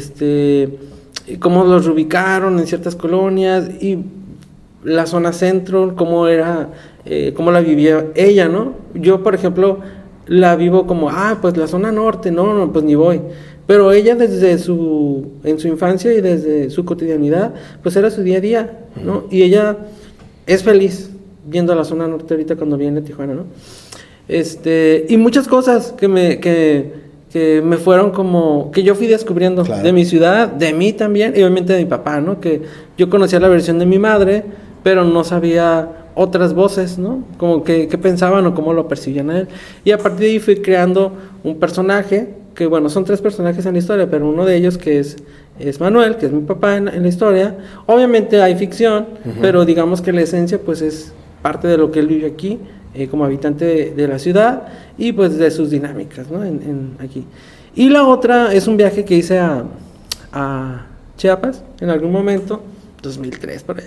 cómo los reubicaron en ciertas colonias, y la zona centro, cómo era, cómo la vivía ella, ¿no? Yo, por ejemplo, la vivo como, pues la zona norte, no, pues ni voy. Pero ella en su infancia y desde su cotidianidad, pues era su día a día, ¿no? Y ella es feliz viendo a la zona norte ahorita cuando viene a Tijuana, ¿no? Y muchas cosas que me fueron como, que yo fui descubriendo, claro, de mi ciudad, de mí también, y obviamente de mi papá, ¿no? Que yo conocía la versión de mi madre, pero no sabía otras voces, ¿no? Como que pensaban o cómo lo percibían a él. Y a partir de ahí fui creando un personaje, que bueno, son 3 personajes en la historia, pero uno de ellos que es Manuel, que es mi papá en la historia. Obviamente hay ficción, pero digamos que la esencia pues es parte de lo que él vive aquí, como habitante de la ciudad, y pues de sus dinámicas, ¿no? Aquí. Y la otra es un viaje que hice a Chiapas en algún momento, 2003 por ahí,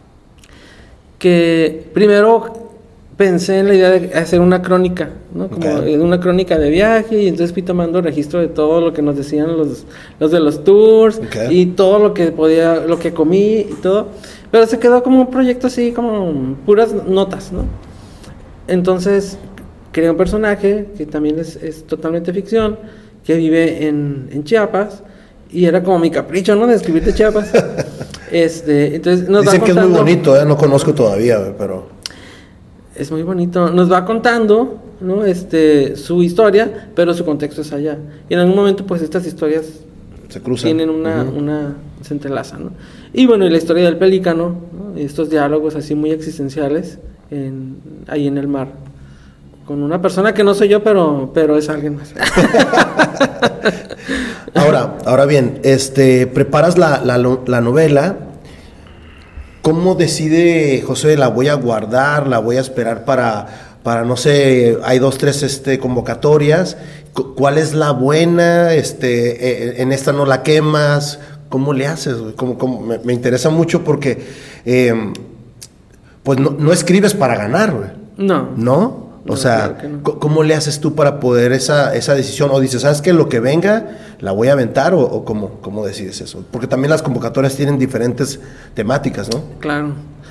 que primero pensé en la idea de hacer una crónica, ¿no? Como una crónica de viaje, y entonces fui tomando registro de todo lo que nos decían los de los tours, y todo lo que comí y todo, pero se quedó como un proyecto así, como puras notas, ¿no? Entonces creé un personaje que también es totalmente ficción, que vive en Chiapas, y era como mi capricho, ¿no? De escribir de Chiapas. Entonces nos dicen va contando, que es muy bonito, no conozco todavía, pero es muy bonito. Nos va contando, ¿no? Su historia, pero su contexto es allá. Y en algún momento, pues estas historias se cruzan, tienen se entrelazan, ¿no? Y bueno, y la historia del pelícano, ¿no? Estos diálogos así muy existenciales ahí en el mar, con una persona que no soy yo, pero es alguien más. Ahora bien, preparas la novela. ¿Cómo decide José, la voy a guardar, la voy a esperar para no sé, hay 2, 3 convocatorias? ¿Cuál es la buena? En esta no la quemas. ¿Cómo le haces? Me interesa mucho porque pues no escribes para ganar, güey. ¿No? O sea, claro no. ¿Cómo le haces tú para poder esa decisión? O dices, ¿sabes qué? Lo que venga, ¿la voy a aventar? ¿O cómo decides eso? Porque también las convocatorias tienen diferentes temáticas, ¿no? Claro.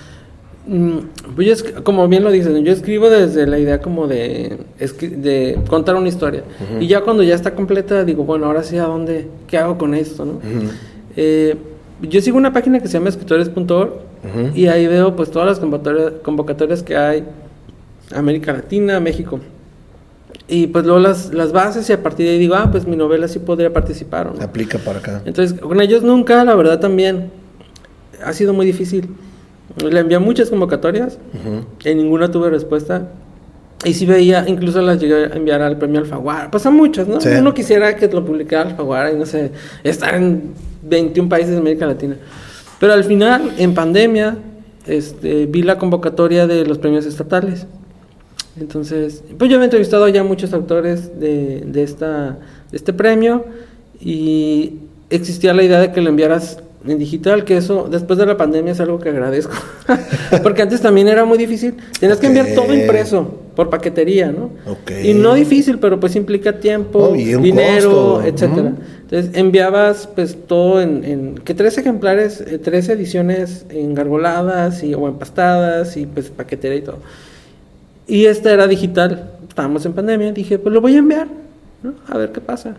Pues como bien lo dices, yo escribo desde la idea como de contar una historia. Y ya cuando ya está completa, digo, bueno, ahora sí, ¿qué hago con esto, no? Yo sigo una página que se llama escritores.org, y ahí veo pues todas las convocatorias que hay, América Latina, México, y pues luego las bases, y a partir de ahí digo, pues mi novela sí podría participar, ¿no? Aplica para acá. Entonces con ellos nunca, la verdad también ha sido muy difícil. Le envié muchas convocatorias, en ninguna tuve respuesta, y sí veía, incluso las llegué a enviar al premio Alfaguara, pues a muchas, ¿no? Sí. Uno quisiera que lo publicara Alfaguara y no sé, estar en 21 países de América Latina, pero al final, en pandemia, vi la convocatoria de los premios estatales. Entonces, pues yo he entrevistado ya muchos autores de este premio, y existía la idea de que lo enviaras en digital, que eso después de la pandemia es algo que agradezco. Porque antes también era muy difícil, tenías que enviar todo impreso. por paquetería, ¿no? Okay. Y no difícil, pero pues implica tiempo, y un dinero, costo. etcétera. Entonces enviabas pues todo en que 3 ejemplares, 3 ediciones engargoladas o empastadas y pues paquetería y todo. Y esta era digital, estábamos en pandemia, dije pues lo voy a enviar, ¿no? A ver qué pasa.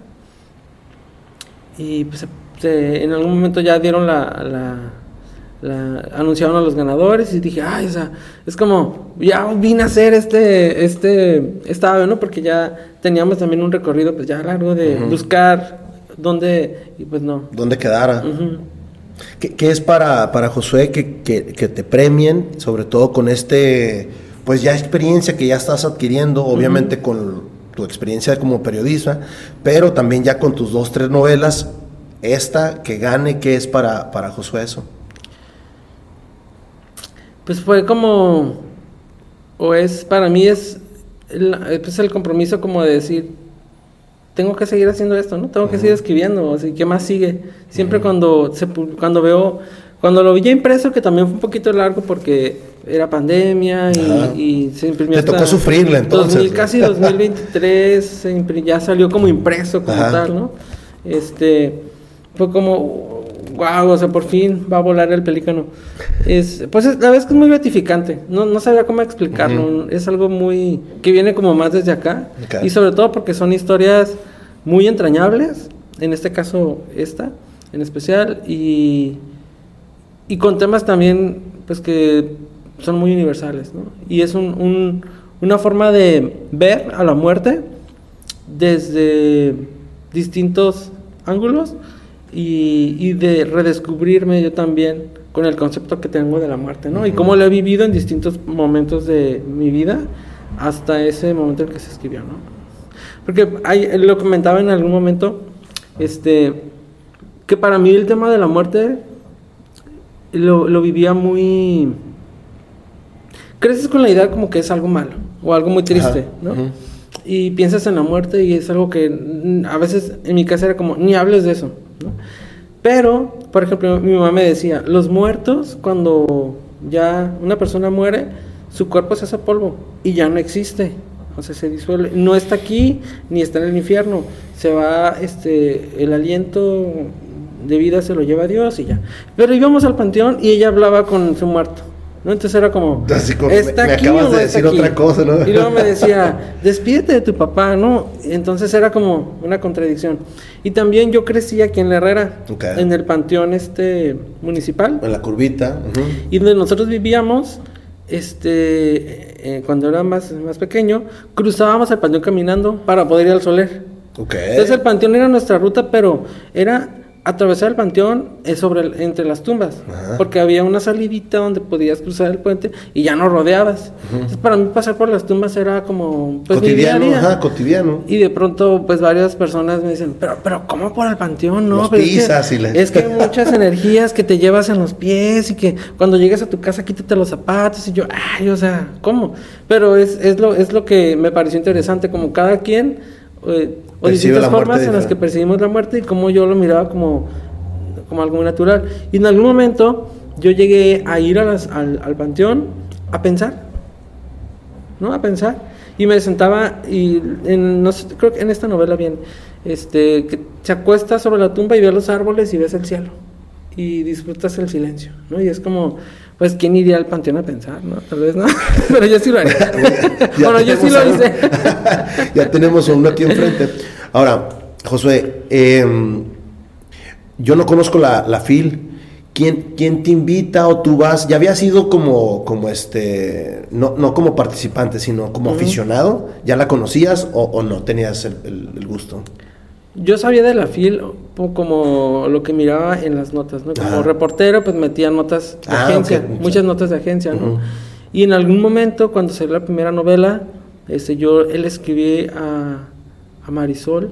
Y pues en algún momento ya dieron anunciaron a los ganadores y dije, ay, o sea, es como, ya vine a hacer esta ave, ¿no? Porque ya teníamos también un recorrido, pues ya largo de buscar dónde, y pues no. ¿Dónde quedara? ¿Qué es para Josué que te premien, sobre todo con pues ya experiencia que ya estás adquiriendo, obviamente con tu experiencia como periodista, pero también ya con tus 2, 3 novelas, que gane, ¿qué es para Josué eso? Pues fue como, para mí es el compromiso como de decir, tengo que seguir haciendo esto, ¿no? Tengo que seguir escribiendo, así, ¿qué más sigue? Siempre cuando lo vi ya impreso, que también fue un poquito largo porque era pandemia y se imprimió. Te tocó sufrirle entonces. Casi 2023 ya salió como impreso como tal, ¿no? Fue como, wow, o sea, por fin va a volar el pelícano. La verdad es que es muy gratificante. No sabía cómo explicarlo. Es algo muy que viene como más desde acá. Y sobre todo porque son historias muy entrañables. En este caso, en especial. Y con temas también, pues que son muy universales, ¿no? Y es una forma de ver a la muerte desde distintos ángulos. Y de redescubrirme yo también con el concepto que tengo de la muerte, ¿no? Y cómo lo he vivido en distintos momentos de mi vida hasta ese momento en que se escribió, ¿no? Porque lo comentaba en algún momento, que para mí el tema de la muerte lo vivía muy... Creces con la idea como que es algo malo o algo muy triste, ¿no? Y piensas en la muerte y es algo que a veces en mi casa era como, ni hables de eso, ¿no? Pero, por ejemplo, mi mamá me decía, los muertos, cuando ya una persona muere, su cuerpo se hace polvo y ya no existe, o sea, se disuelve, no está aquí ni está en el infierno, se va, el aliento de vida se lo lleva Dios y ya. Pero íbamos al panteón y ella hablaba con su muerto, ¿no? Entonces era como, ¿está aquí acabas o no de está decir aquí? otra cosa, ¿no? Y luego me decía, despídete de tu papá, ¿no? Entonces era como una contradicción. Y también yo crecí aquí en La Herrera, en el panteón municipal. En la curvita. Y donde nosotros vivíamos, cuando era más pequeño, cruzábamos el panteón caminando para poder ir al Soler. Entonces el panteón era nuestra ruta, pero era atravesar el panteón entre las tumbas, porque había una salidita donde podías cruzar el puente y ya no rodeabas. Entonces para mí pasar por las tumbas era como pues cotidiano, mi día a día. Cotidiano. Y de pronto pues varias personas me dicen, pero ¿cómo por el panteón? No, los pero pisas es que hay muchas energías que te llevas en los pies y que cuando llegues a tu casa quítate los zapatos y yo, ay, o sea, ¿cómo? Pero es lo que me pareció interesante, como cada quien o distintas formas en las que percibimos la muerte y como yo lo miraba como algo muy natural. Y en algún momento yo llegué a ir al panteón a pensar, ¿no? A pensar. Y me sentaba y no sé, creo que en esta novela viene, que se acuesta sobre la tumba y ve los árboles y ves el cielo. Y disfrutas el silencio, ¿no? Y es como, pues, ¿quién iría al panteón a pensar, no? Tal vez no, pero yo sí lo haría. Bueno, yo sí lo hice. Ya tenemos uno aquí enfrente. Ahora, Josué, yo no conozco la FIL. ¿Quién te invita o tú vas? ¿Ya habías ido como no como participante, sino como aficionado? ¿Ya la conocías o no tenías el gusto? Yo sabía de la FIL como lo que miraba en las notas, ¿no? Como reportero, pues metía notas de agencia, muchas notas de agencia, ¿no? Y en algún momento, cuando salió la primera novela, yo le escribí a Marisol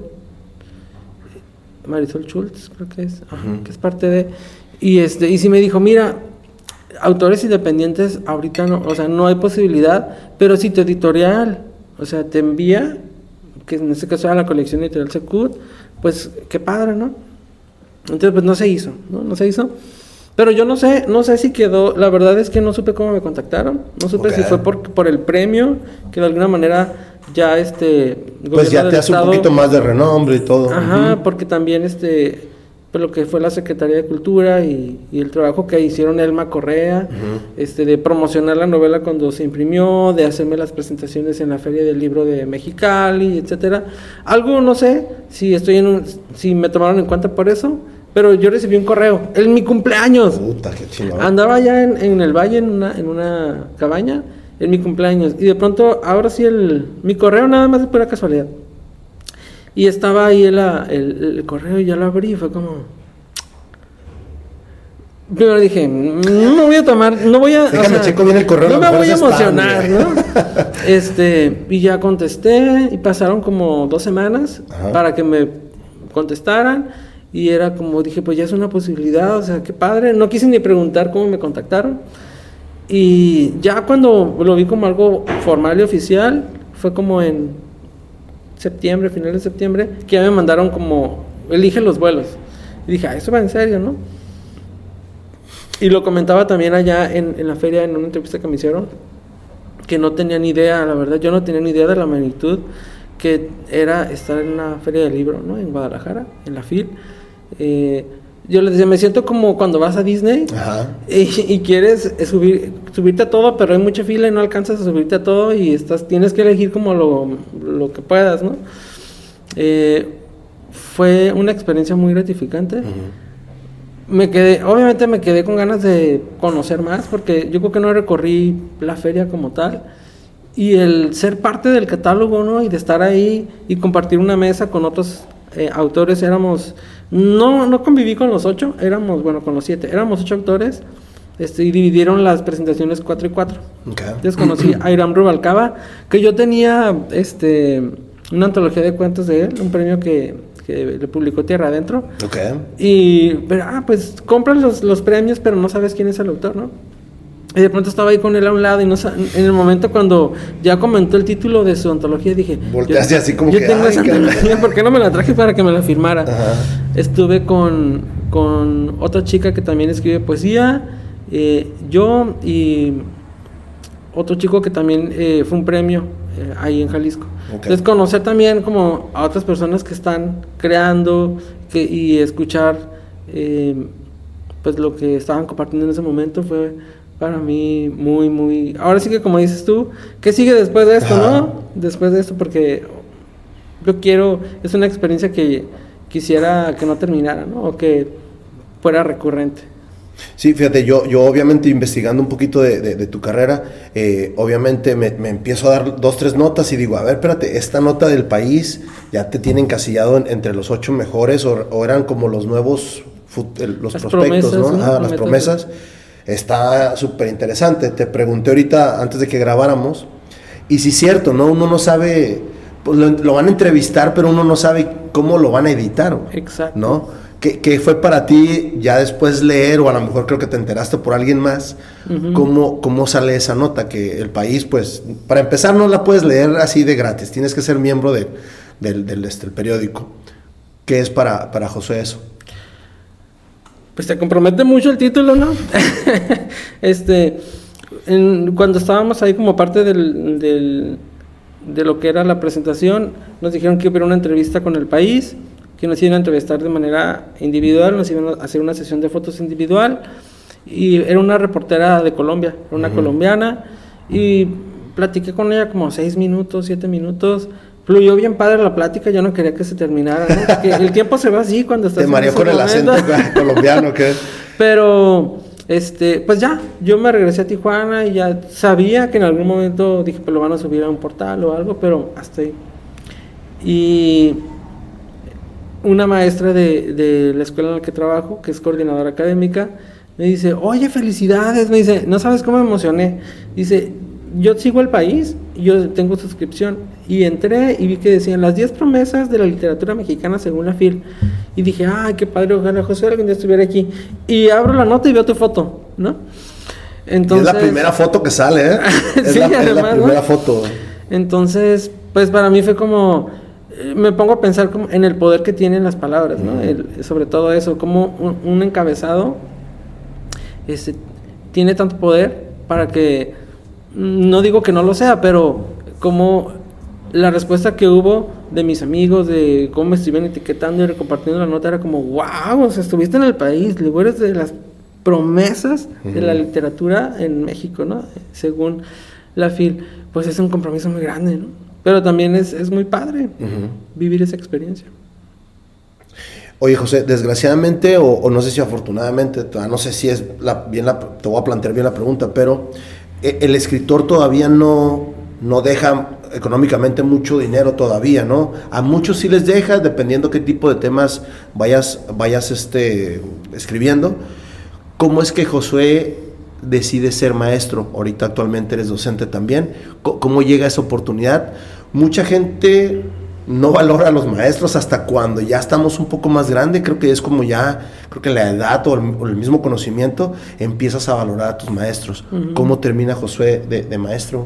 Schultz, creo que es, que es parte de... Y sí me dijo, mira, autores independientes ahorita no, o sea, no hay posibilidad, pero si tu editorial, o sea, te envía, que en este caso era la colección editorial Secut, pues qué padre, ¿no? Entonces pues no se hizo. Pero yo no sé si quedó, la verdad es que no supe cómo me contactaron, no supe si fue por el premio, que de alguna manera ya pues ya te hace un poquito más de renombre y todo. Ajá, porque también pues lo que fue la Secretaría de Cultura y el trabajo que hicieron Elma Correa, de promocionar la novela cuando se imprimió, de hacerme las presentaciones en la Feria del Libro de Mexicali, etcétera. Algo, no sé, si si me tomaron en cuenta por eso, pero yo recibí un correo en mi cumpleaños. Puta, qué chingón. Andaba allá en el valle, en una cabaña, en mi cumpleaños, y de pronto, ahora sí, mi correo nada más de pura casualidad. Y estaba ahí el correo y ya lo abrí y fue como... Primero dije, no me voy a tomar, no voy a... Déjame checo bien el correo. No me voy a emocionar, ¿no? Y ya contesté y pasaron como 2 semanas para que me contestaran. Y era como, dije, pues ya es una posibilidad, o sea, qué padre. No quise ni preguntar cómo me contactaron. Y ya cuando lo vi como algo formal y oficial, fue como en septiembre, finales de septiembre, que ya me mandaron como, elige los vuelos. Y dije, eso va en serio, ¿no? Y lo comentaba también allá en la feria, en una entrevista que me hicieron, que no tenía ni idea, la verdad, yo no tenía ni idea de la magnitud que era estar en una feria de libro, ¿no? En Guadalajara, en la FIL. Yo les decía, me siento como cuando vas a Disney y quieres subirte a todo, pero hay mucha fila y no alcanzas a subirte a todo y tienes que elegir como lo que puedas, ¿no? Fue una experiencia muy gratificante. Obviamente me quedé con ganas de conocer más, porque yo creo que no recorrí la feria como tal. Y el ser parte del catálogo, ¿no? Y de estar ahí y compartir una mesa con otros autores, no conviví con los 8, con los 7, éramos 8 autores, y dividieron las presentaciones 4 y 4. Entonces conocí a Iram Rubalcaba, que yo tenía una antología de cuentos de él, un premio que le publicó Tierra Adentro. Pues compras los premios, pero no sabes quién es el autor, ¿no? Y de pronto estaba ahí con él a un lado y en el momento cuando ya comentó el título de su antología, dije... Volteaste así como yo tengo esa antología, ¿por qué no me la traje para que me la firmara? Estuve con otra chica que también escribe poesía, yo y otro chico que también fue un premio ahí en Jalisco. Entonces conocer también como a otras personas que están creando y escuchar pues lo que estaban compartiendo en ese momento fue... para mí muy, muy... Ahora sí que como dices tú, ¿qué sigue después de esto, no? Después de esto, porque es una experiencia que quisiera que no terminara, ¿no? O que fuera recurrente. Sí, fíjate, yo obviamente investigando un poquito de tu carrera, obviamente me empiezo a dar 2, 3 notas y digo, a ver, espérate, esta nota del país ya te tiene encasillado entre los 8 mejores o eran como los nuevos, los prospectos, promesas, ¿no? Las promesas. Está súper interesante. Te pregunté ahorita antes de que grabáramos y sí es cierto, ¿no? Uno no sabe, pues lo van a entrevistar, pero uno no sabe cómo lo van a editar. Exacto. ¿No? ¿Qué fue para ti ya después leer, o a lo mejor creo que te enteraste por alguien más, cómo sale esa nota? Que el país, pues, para empezar no la puedes leer así de gratis, tienes que ser miembro del periódico. ¿Qué es para Josué eso? Pues te compromete mucho el título, ¿no? Cuando estábamos ahí como parte de lo que era la presentación, nos dijeron que hubiera una entrevista con El País, que nos iban a entrevistar de manera individual, nos iban a hacer una sesión de fotos individual, y era una reportera de Colombia, era una colombiana, y platiqué con ella como 6 minutos, 7 minutos, fluyó bien padre la plática, yo no quería que se terminara, ¿no? Porque el tiempo se va así cuando estás... Te mareó con el acento colombiano, ¿qué? Pero, pues ya, yo me regresé a Tijuana y ya sabía que en algún momento dije, pues lo van a subir a un portal o algo, pero hasta ahí. Y una maestra de la escuela en la que trabajo, que es coordinadora académica, me dice, oye, felicidades, me dice, no sabes cómo me emocioné. Dice, yo sigo El País, yo tengo suscripción, y entré y vi que decían las 10 promesas de la literatura mexicana según la FIL, y dije, ay, qué padre, ojalá José algún día estuviera aquí, y abro la nota y veo tu foto, ¿no? Entonces, es la primera foto que sale, ¿eh? Sí, es la primera foto. Entonces, pues para mí fue como, me pongo a pensar como en el poder que tienen las palabras, ¿no? Sobre todo eso, como un encabezado tiene tanto poder para que, no digo que no lo sea, pero como la respuesta que hubo de mis amigos, de cómo me estuvieron etiquetando y compartiendo la nota, era como, wow, o sea, estuviste en el país, luego eres de las promesas de la literatura en México, ¿no? Según la FIL, pues es un compromiso muy grande, ¿no? Pero también es muy padre vivir esa experiencia. Oye, José, desgraciadamente, o no sé si afortunadamente, no sé si es te voy a plantear bien la pregunta, pero el escritor todavía no deja económicamente mucho dinero todavía, ¿no? A muchos sí les deja, dependiendo qué tipo de temas vayas escribiendo. ¿Cómo es que Josué decide ser maestro? Ahorita actualmente eres docente también. ¿Cómo llega esa oportunidad? Mucha gente no valora a los maestros hasta cuando ya estamos un poco más grandes. Creo que es como creo que la edad o el mismo conocimiento, empiezas a valorar a tus maestros. ¿Cómo termina Josué de maestro?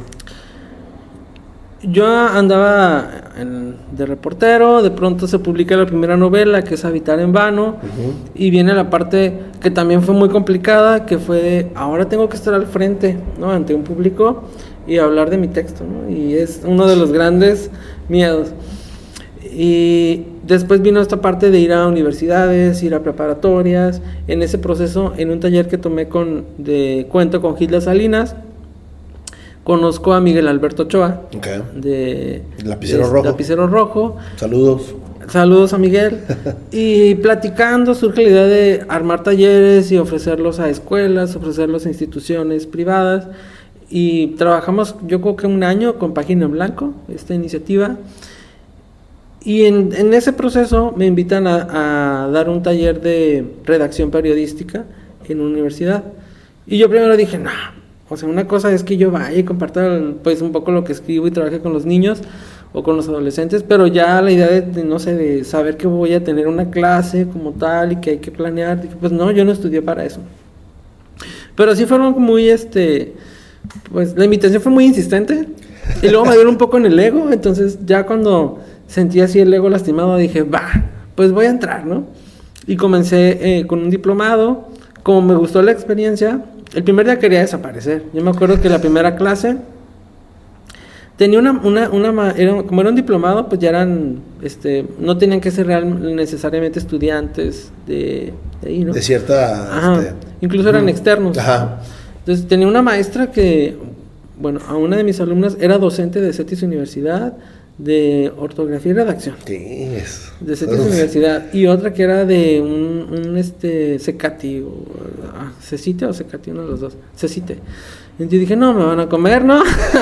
Yo andaba de reportero, de pronto se publica la primera novela, que es Habitar en Vano, y viene la parte que también fue muy complicada, que fue, ahora tengo que estar al frente, ¿no? Ante un público y hablar de mi texto, ¿no? Y es uno de los grandes miedos. Y después vino esta parte de ir a universidades, ir a preparatorias. En ese proceso, en un taller que tomé de cuento con Gilda Salinas, conozco a Miguel Alberto Ochoa, de Lapicero Rojo. Saludos a Miguel. Y platicando surge la idea de armar talleres y ofrecerlos a escuelas, ofrecerlos a instituciones privadas. Y trabajamos, yo creo que un año con Página en Blanco, esta iniciativa. Y en ese proceso me invitan a dar un taller de redacción periodística en una universidad. Y yo primero dije, no. O sea, una cosa es que yo vaya y comparta pues un poco lo que escribo y trabaje con los niños o con los adolescentes, pero ya la idea de saber que voy a tener una clase como tal y que hay que planear, dije, pues no, yo no estudié para eso. Pero sí fueron muy, pues la invitación fue muy insistente y luego me dieron un poco en el ego, entonces ya cuando sentí así el ego lastimado dije, pues voy a entrar, ¿no? Y comencé con un diplomado, como me gustó la experiencia. El primer día quería desaparecer. Yo me acuerdo que la primera clase tenía como era un diplomado, pues ya eran, no tenían que ser necesariamente estudiantes de ahí, ¿no? De cierta... Ajá. Incluso eran externos. Ajá. Entonces tenía una maestra que, bueno, a una de mis alumnas era docente de CETIS Universidad, de ortografía y redacción. Sí. De CETIS Universidad. Y otra que era de un CECATI, CECITE o CECATI, uno de los dos. CECITE. Entonces yo dije, no, me van a comer, ¿no?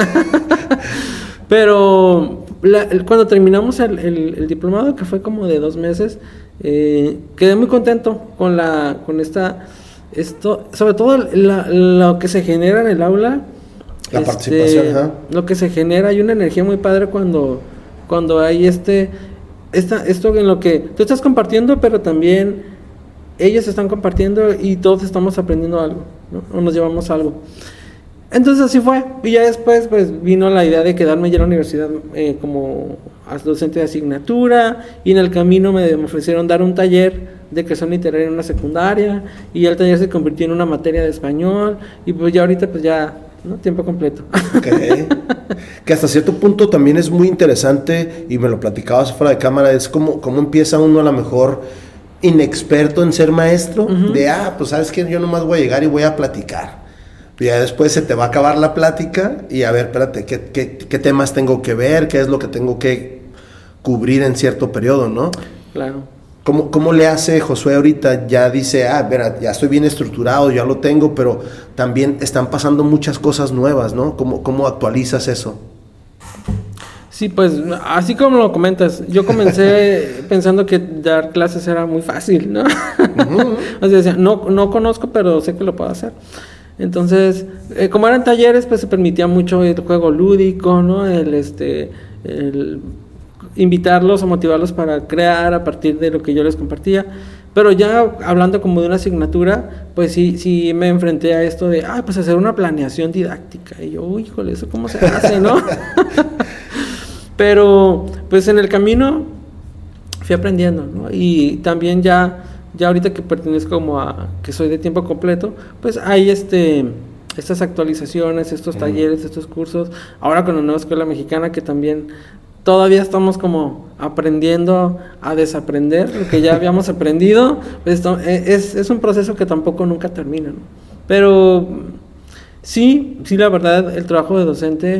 Pero cuando terminamos el diplomado, que fue como de 2 meses, quedé muy contento con esto, sobre todo lo que se genera en el aula. La participación, lo que se genera, hay una energía muy padre cuando hay esto en lo que tú estás compartiendo, pero también ellos están compartiendo y todos estamos aprendiendo algo, ¿no? O nos llevamos algo. Entonces así fue, y ya después pues vino la idea de quedarme ya en la universidad como docente de asignatura, y en el camino me ofrecieron dar un taller de creación literaria en una secundaria, y el taller se convirtió en una materia de español, y pues ya ahorita pues ya, ¿no? Tiempo completo. Okay. Que hasta cierto punto también es muy interesante, y me lo platicabas fuera de cámara, es como empieza uno a lo mejor inexperto en ser maestro, pues sabes que yo nomás voy a llegar y voy a platicar. Y ya después se te va a acabar la plática y a ver, espérate, ¿qué temas tengo que ver? ¿Qué es lo que tengo que cubrir en cierto periodo, no? Claro. ¿Cómo le hace Josué ahorita? Ya dice, verá, ya estoy bien estructurado, ya lo tengo, pero también están pasando muchas cosas nuevas, ¿no? ¿Cómo actualizas eso? Sí, pues así como lo comentas, yo comencé pensando que dar clases era muy fácil, ¿no? O sea, no conozco, pero sé que lo puedo hacer. Entonces, como eran talleres, pues se permitía mucho el juego lúdico, ¿no? El invitarlos o motivarlos para crear a partir de lo que yo les compartía. Pero ya hablando como de una asignatura, pues sí me enfrenté a esto de, pues hacer una planeación didáctica. Y yo, híjole, ¿eso cómo se hace, no? Pero, pues en el camino fui aprendiendo, ¿no? Y también ya Ya ahorita que pertenezco como a, que soy de tiempo completo, pues hay estas actualizaciones, estos talleres, estos cursos. Ahora con la nueva escuela mexicana que también todavía estamos como aprendiendo a desaprender lo que ya habíamos aprendido. Pues es un proceso que tampoco nunca termina, ¿no? Pero sí, la verdad, el trabajo de docente,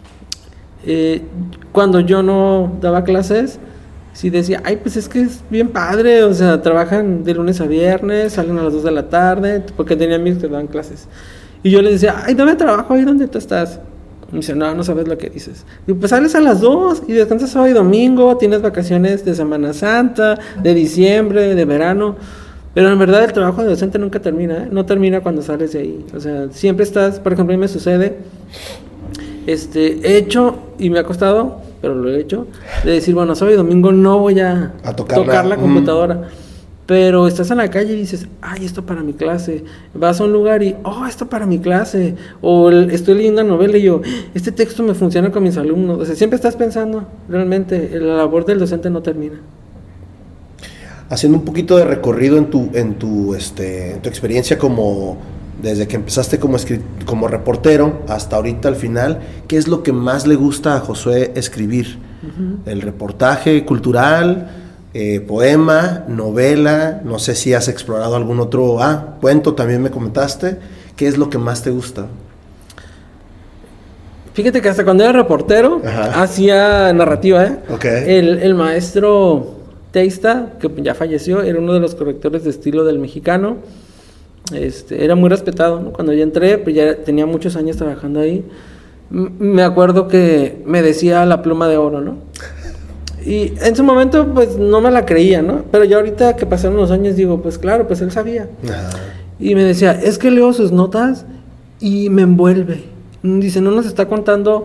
cuando yo no daba clases, sí decía, ay, pues es que es bien padre, o sea, trabajan de lunes a viernes, salen a las 2 de la tarde, porque tenía amigos que daban clases. Y yo les decía, ay, dame trabajo ahí donde tú estás. Y me dice, no sabes lo que dices. Y pues sales a las 2 y descansas sábado y domingo, tienes vacaciones de Semana Santa, de diciembre, de verano. Pero en verdad el trabajo de docente nunca termina, ¿eh? No termina cuando sales de ahí. O sea, siempre estás, por ejemplo, a mí me sucede, he hecho, y me ha costado, pero lo he hecho, de decir, bueno, sábado y domingo no voy a tocar la computadora. Pero estás en la calle y dices, ay, esto para mi clase. Vas a un lugar y, esto para mi clase. O estoy leyendo una novela y yo, este texto me funciona con mis alumnos. O sea, siempre estás pensando, realmente, la labor del docente no termina. Haciendo un poquito de recorrido en tu experiencia como desde que empezaste como reportero hasta ahorita al final, ¿qué es lo que más le gusta a Josué escribir? El reportaje cultural, poema, novela, no sé si has explorado algún otro, cuento también me comentaste. ¿Qué es lo que más te gusta? Fíjate que hasta cuando era reportero, hacía narrativa, ¿eh? Okay. El maestro Teista, que ya falleció, era uno de los correctores de estilo del Mexicano. Era muy respetado, ¿no? Cuando yo entré, pues ya tenía muchos años trabajando ahí. Me acuerdo que me decía la pluma de oro, ¿no? Y en su momento, pues no me la creía, ¿no? Pero ya ahorita que pasaron los años, digo, pues claro, pues él sabía. Y me decía, es que leo sus notas y me envuelve. Dice, no nos está contando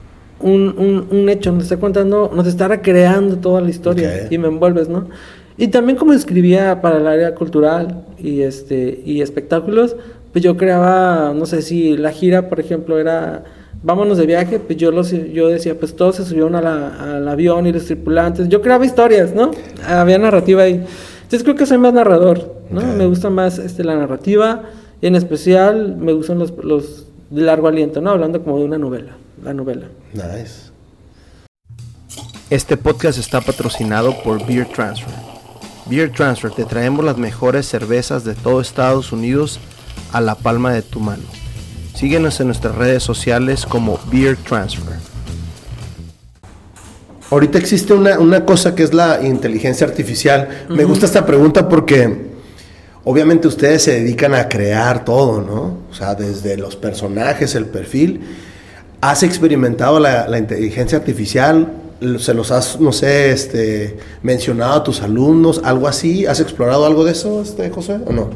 un hecho, nos está recreando toda la historia, okay, y me envuelves, ¿no? Y también como escribía para el área cultural y espectáculos, pues yo creaba, no sé si la gira, por ejemplo, era vámonos de viaje, pues yo decía, pues todos se subieron al avión y los tripulantes, yo creaba historias, ¿no? Había narrativa ahí. Entonces creo que soy más narrador, ¿no? Okay. Me gusta más la narrativa, y en especial me gustan los de largo aliento, ¿no? Hablando como de una novela, la novela. Nice. Este podcast está patrocinado por Beer Transfer. Beer Transfer, te traemos las mejores cervezas de todo Estados Unidos a la palma de tu mano. Síguenos en nuestras redes sociales como Beer Transfer. Ahorita existe una cosa que es la inteligencia artificial. Me gusta esta pregunta porque obviamente ustedes se dedican a crear todo, ¿no? O sea, desde los personajes, el perfil. ¿Has experimentado la inteligencia artificial? ¿Se los has, no sé, mencionado a tus alumnos? ¿Algo así? ¿Has explorado algo de eso, José, o no?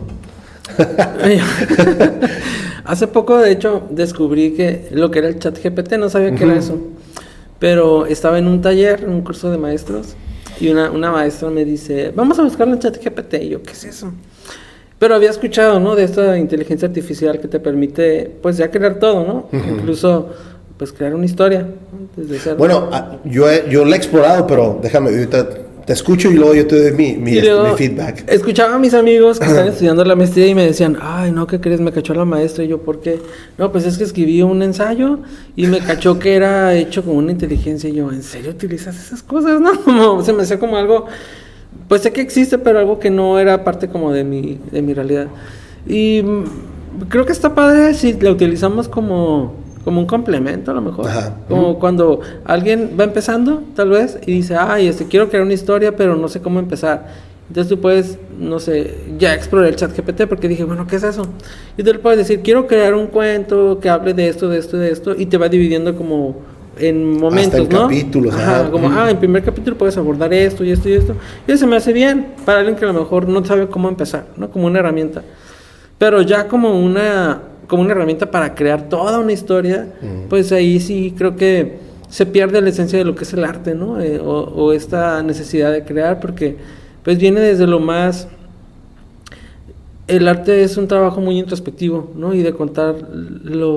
Hace poco, de hecho, descubrí que lo que era el ChatGPT, no sabía qué era eso. Pero estaba en un taller, en un curso de maestros, y una maestra me dice, vamos a buscarlo en ChatGPT. Y yo, ¿qué es eso? Pero había escuchado, ¿no? De esta inteligencia artificial que te permite, pues, ya crear todo, ¿no? Incluso, pues, crear una historia, ¿no? Desde cero. Bueno, yo la he explorado, pero déjame, ahorita te escucho y luego yo te doy mi feedback. Escuchaba a mis amigos que están estudiando la maestría y me decían, ay, no, ¿qué crees? Me cachó la maestra. Y yo, ¿por qué? No, pues es que escribí un ensayo y me cachó que era hecho con una inteligencia. Y yo, ¿en serio utilizas esas cosas? No, como, se me hacía como algo, pues sé que existe, pero algo que no era parte como de mi realidad. Y creo que está padre si la utilizamos como un complemento a lo mejor. Ajá. Como cuando alguien va empezando, tal vez, y dice, ay, quiero crear una historia, pero no sé cómo empezar. Entonces tú puedes, no sé, ya exploré el ChatGPT porque dije, bueno, ¿qué es eso? Y tú le puedes decir, quiero crear un cuento que hable de esto, de esto, de esto, y te va dividiendo como en momentos, hasta en, ¿no? Capítulos. Ajá, como, en primer capítulo puedes abordar esto y esto y esto. Y eso se me hace bien para alguien que a lo mejor no sabe cómo empezar, ¿no? Como una herramienta. Pero ya como una herramienta para crear toda una historia, pues ahí sí creo que se pierde la esencia de lo que es el arte, ¿no? O esta necesidad de crear, porque pues viene desde lo más... El arte es un trabajo muy introspectivo, ¿no? Y de contar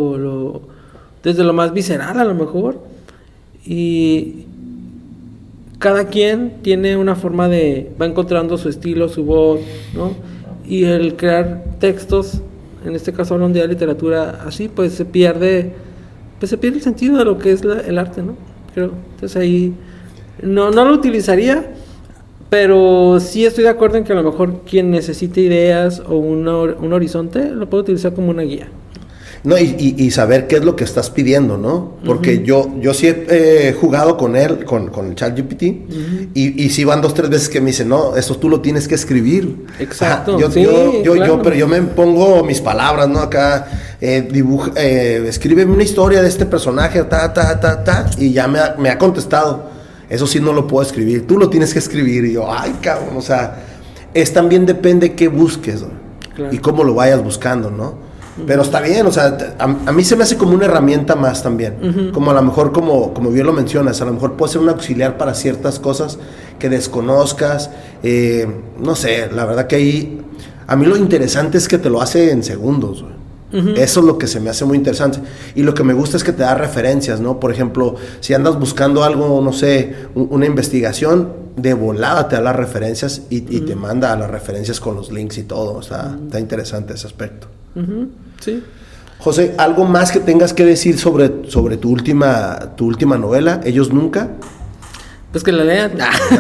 desde lo más visceral a lo mejor. Y cada quien tiene una forma va encontrando su estilo, su voz, ¿no? Y el crear textos, en este caso hablando de literatura así, pues se pierde el sentido de lo que es el arte, ¿no? Creo. Entonces ahí no lo utilizaría, pero sí estoy de acuerdo en que a lo mejor quien necesite ideas o un horizonte lo puede utilizar como una guía. No, y saber qué es lo que estás pidiendo, ¿no? Porque yo sí he jugado con él, con el ChatGPT, y sí van 2-3 veces que me dicen, no, eso tú lo tienes que escribir. Exacto. Pero yo me pongo mis palabras, ¿no? Acá, escríbeme una historia de este personaje, y ya me ha contestado. Eso sí no lo puedo escribir, tú lo tienes que escribir. Y yo, ay, cabrón, o sea, también depende qué busques, ¿no? Claro. Y cómo lo vayas buscando, ¿no? Pero está bien, o sea, a mí se me hace como una herramienta más también. Como a lo mejor, como bien lo mencionas, a lo mejor puede ser un auxiliar para ciertas cosas que desconozcas. No sé, la verdad que ahí, a mí lo interesante es que te lo hace en segundos, güey. Eso es lo que se me hace muy interesante. Y lo que me gusta es que te da referencias, ¿no? Por ejemplo, si andas buscando algo, no sé, una investigación, de volada te da las referencias y te manda a las referencias con los links y todo. O sea, está interesante ese aspecto. Sí. José, ¿algo más que tengas que decir sobre tu última novela, Ellos Nunca? Pues que la lean.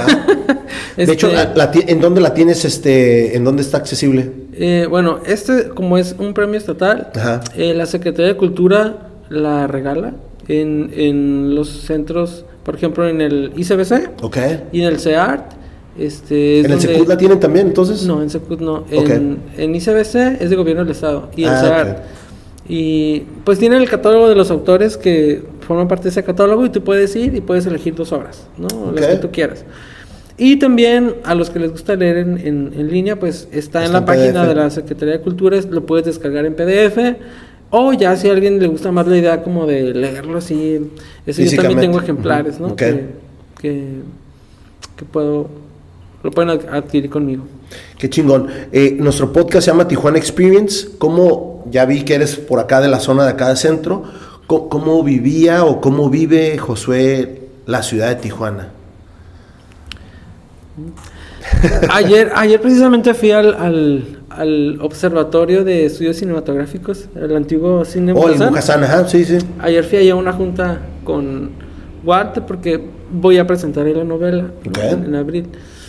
De hecho, ¿en dónde la tienes? ¿En dónde está accesible? Bueno, como es un premio estatal, la Secretaría de Cultura la regala en los centros, por ejemplo, en el ICBC y en el CEART. ¿En el Secut la tienen también, entonces? No, en Secut no. En ICBC es de gobierno del estado y el CEART. Y pues tienen el catálogo de los autores que forman parte de ese catálogo y tú puedes ir y puedes elegir 2 obras, ¿no? Las que tú quieras. Y también a los que les gusta leer en línea, pues está en la página de la Secretaría de Cultura, lo puedes descargar en PDF. O ya si a alguien le gusta más la idea como de leerlo así, yo también tengo ejemplares, ¿no? Que lo pueden adquirir conmigo. Qué chingón. Nuestro podcast se llama Tijuana Experience. ¿Cómo, ya vi que eres por acá de la zona de acá del centro, cómo vivía o cómo vive Josué la ciudad de Tijuana? Ayer precisamente fui al Observatorio de Estudios Cinematográficos, el antiguo Cine Bujasán, sí. Ayer fui allá a una junta con Walter porque voy a presentar la novela en abril.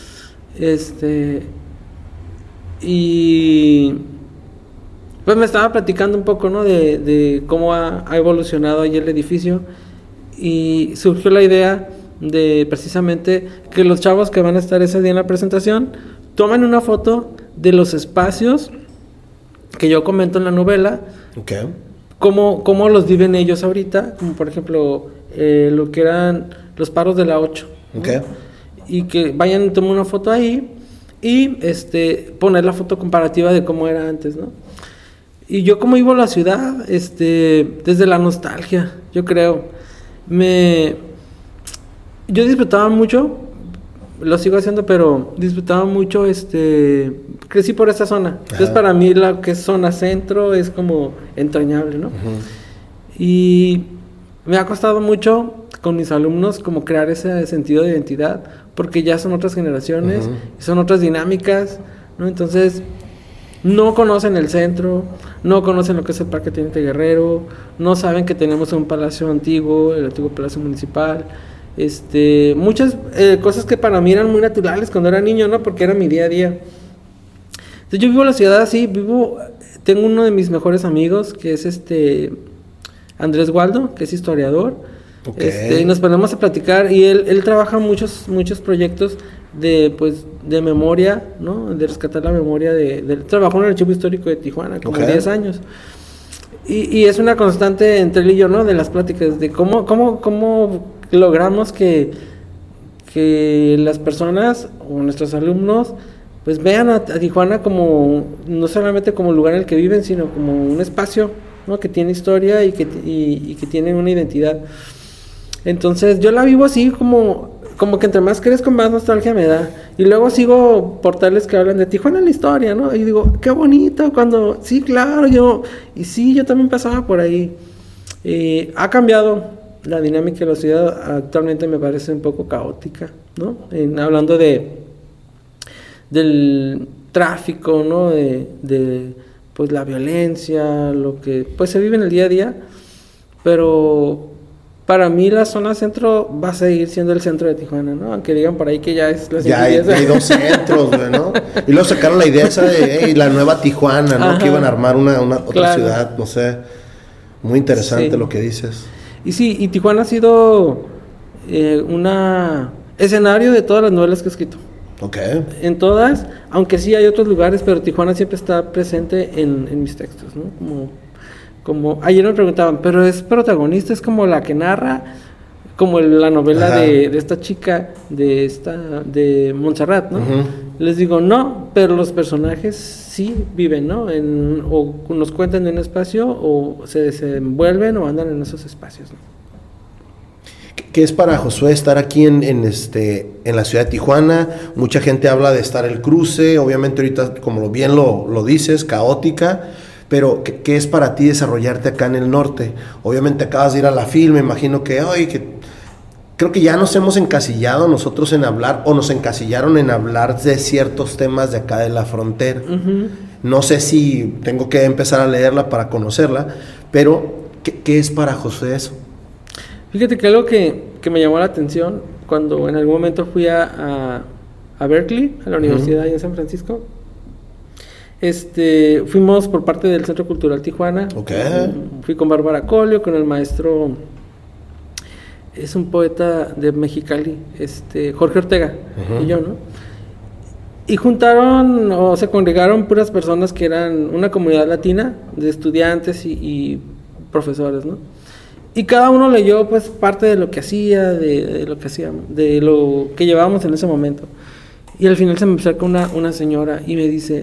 Y pues me estaba platicando un poco, ¿no? de cómo ha evolucionado ahí el edificio, y surgió la idea de precisamente que los chavos que van a estar ese día en la presentación tomen una foto de los espacios que yo comento en la novela, cómo los viven ellos ahorita, como por ejemplo lo que eran los paros de la 8, ¿no? Y que vayan y tomen una foto ahí y poner la foto comparativa de cómo era antes, ¿no? Y yo como vivo la ciudad, desde la nostalgia, yo creo, yo disfrutaba mucho, lo sigo haciendo, pero disfrutaba mucho, crecí por esa zona. Entonces para mí la que es zona centro es como entrañable, ¿no? Y me ha costado mucho con mis alumnos como crear ese sentido de identidad, porque ya son otras generaciones, son otras dinámicas, ¿no? Entonces no conocen el centro, no conocen lo que es el Parque Teniente Guerrero, no saben que tenemos un palacio antiguo, el antiguo Palacio Municipal, muchas cosas que para mí eran muy naturales cuando era niño, ¿no? Porque era mi día a día. Entonces yo vivo la ciudad así, tengo uno de mis mejores amigos que es Andrés Waldo, que es historiador. Y nos ponemos a platicar y él trabaja muchos proyectos de memoria, ¿no? De rescatar la memoria trabajó en el Archivo Histórico de Tijuana como 10 años. Y es una constante entre él y yo, ¿no? De las pláticas de cómo logramos que las personas o nuestros alumnos pues vean a Tijuana como no solamente como lugar en el que viven, sino como un espacio, ¿no? Que tiene historia y que tiene una identidad. Entonces yo la vivo así como que entre más crezco más nostalgia me da, y luego sigo portales que hablan de Tijuana en la historia, ¿no? Y digo, qué bonito sí, claro, yo también pasaba por ahí. Ha cambiado la dinámica de la ciudad, actualmente me parece un poco caótica, ¿no? Hablando del tráfico, ¿no? De pues la violencia, lo que pues se vive en el día a día, pero para mí la zona centro va a seguir siendo el centro de Tijuana, ¿no? Aunque digan por ahí que ya es la Ya hay 2 centros, güey, ¿no? Y luego sacaron la idea esa de la nueva Tijuana, ¿no? Ajá. Que iban a armar una otra ciudad, no sé. Muy interesante lo que dices. Y sí, y Tijuana ha sido escenario de todas las novelas que he escrito. Okay. En todas, aunque sí hay otros lugares, pero Tijuana siempre está presente en mis textos, ¿no? Como ayer me preguntaban, pero es protagonista, es como la que narra, como la novela de esta chica, de Montserrat, ¿no? Uh-huh. Les digo, no, pero los personajes sí viven, ¿no? O nos cuentan de un espacio, o se desenvuelven o andan en esos espacios, ¿no? ¿Qué es para Josué estar aquí en la ciudad de Tijuana? Mucha gente habla de estar el cruce, obviamente ahorita, como bien lo dices, caótica, pero ¿qué es para ti desarrollarte acá en el norte? Obviamente acabas de ir a la FIL, me imagino que creo que ya nos hemos encasillado nosotros en hablar, o nos encasillaron en hablar de ciertos temas de acá de la frontera. Uh-huh. No sé si tengo que empezar a leerla para conocerla, pero ¿qué es para Josué eso? Fíjate que algo que me llamó la atención cuando en algún momento fui a Berkeley, a la universidad ahí en San Francisco. Fuimos por parte del Centro Cultural Tijuana. Okay. Fui con Bárbara Colio, con el maestro, es un poeta de Mexicali, Jorge Ortega, y yo, ¿no? Y juntaron, o se congregaron puras personas que eran una comunidad latina, de estudiantes y profesores, ¿no? Y cada uno leyó, pues, parte de lo que hacía, de lo que hacíamos, de lo que llevábamos en ese momento. Y al final se me acerca una señora y me dice: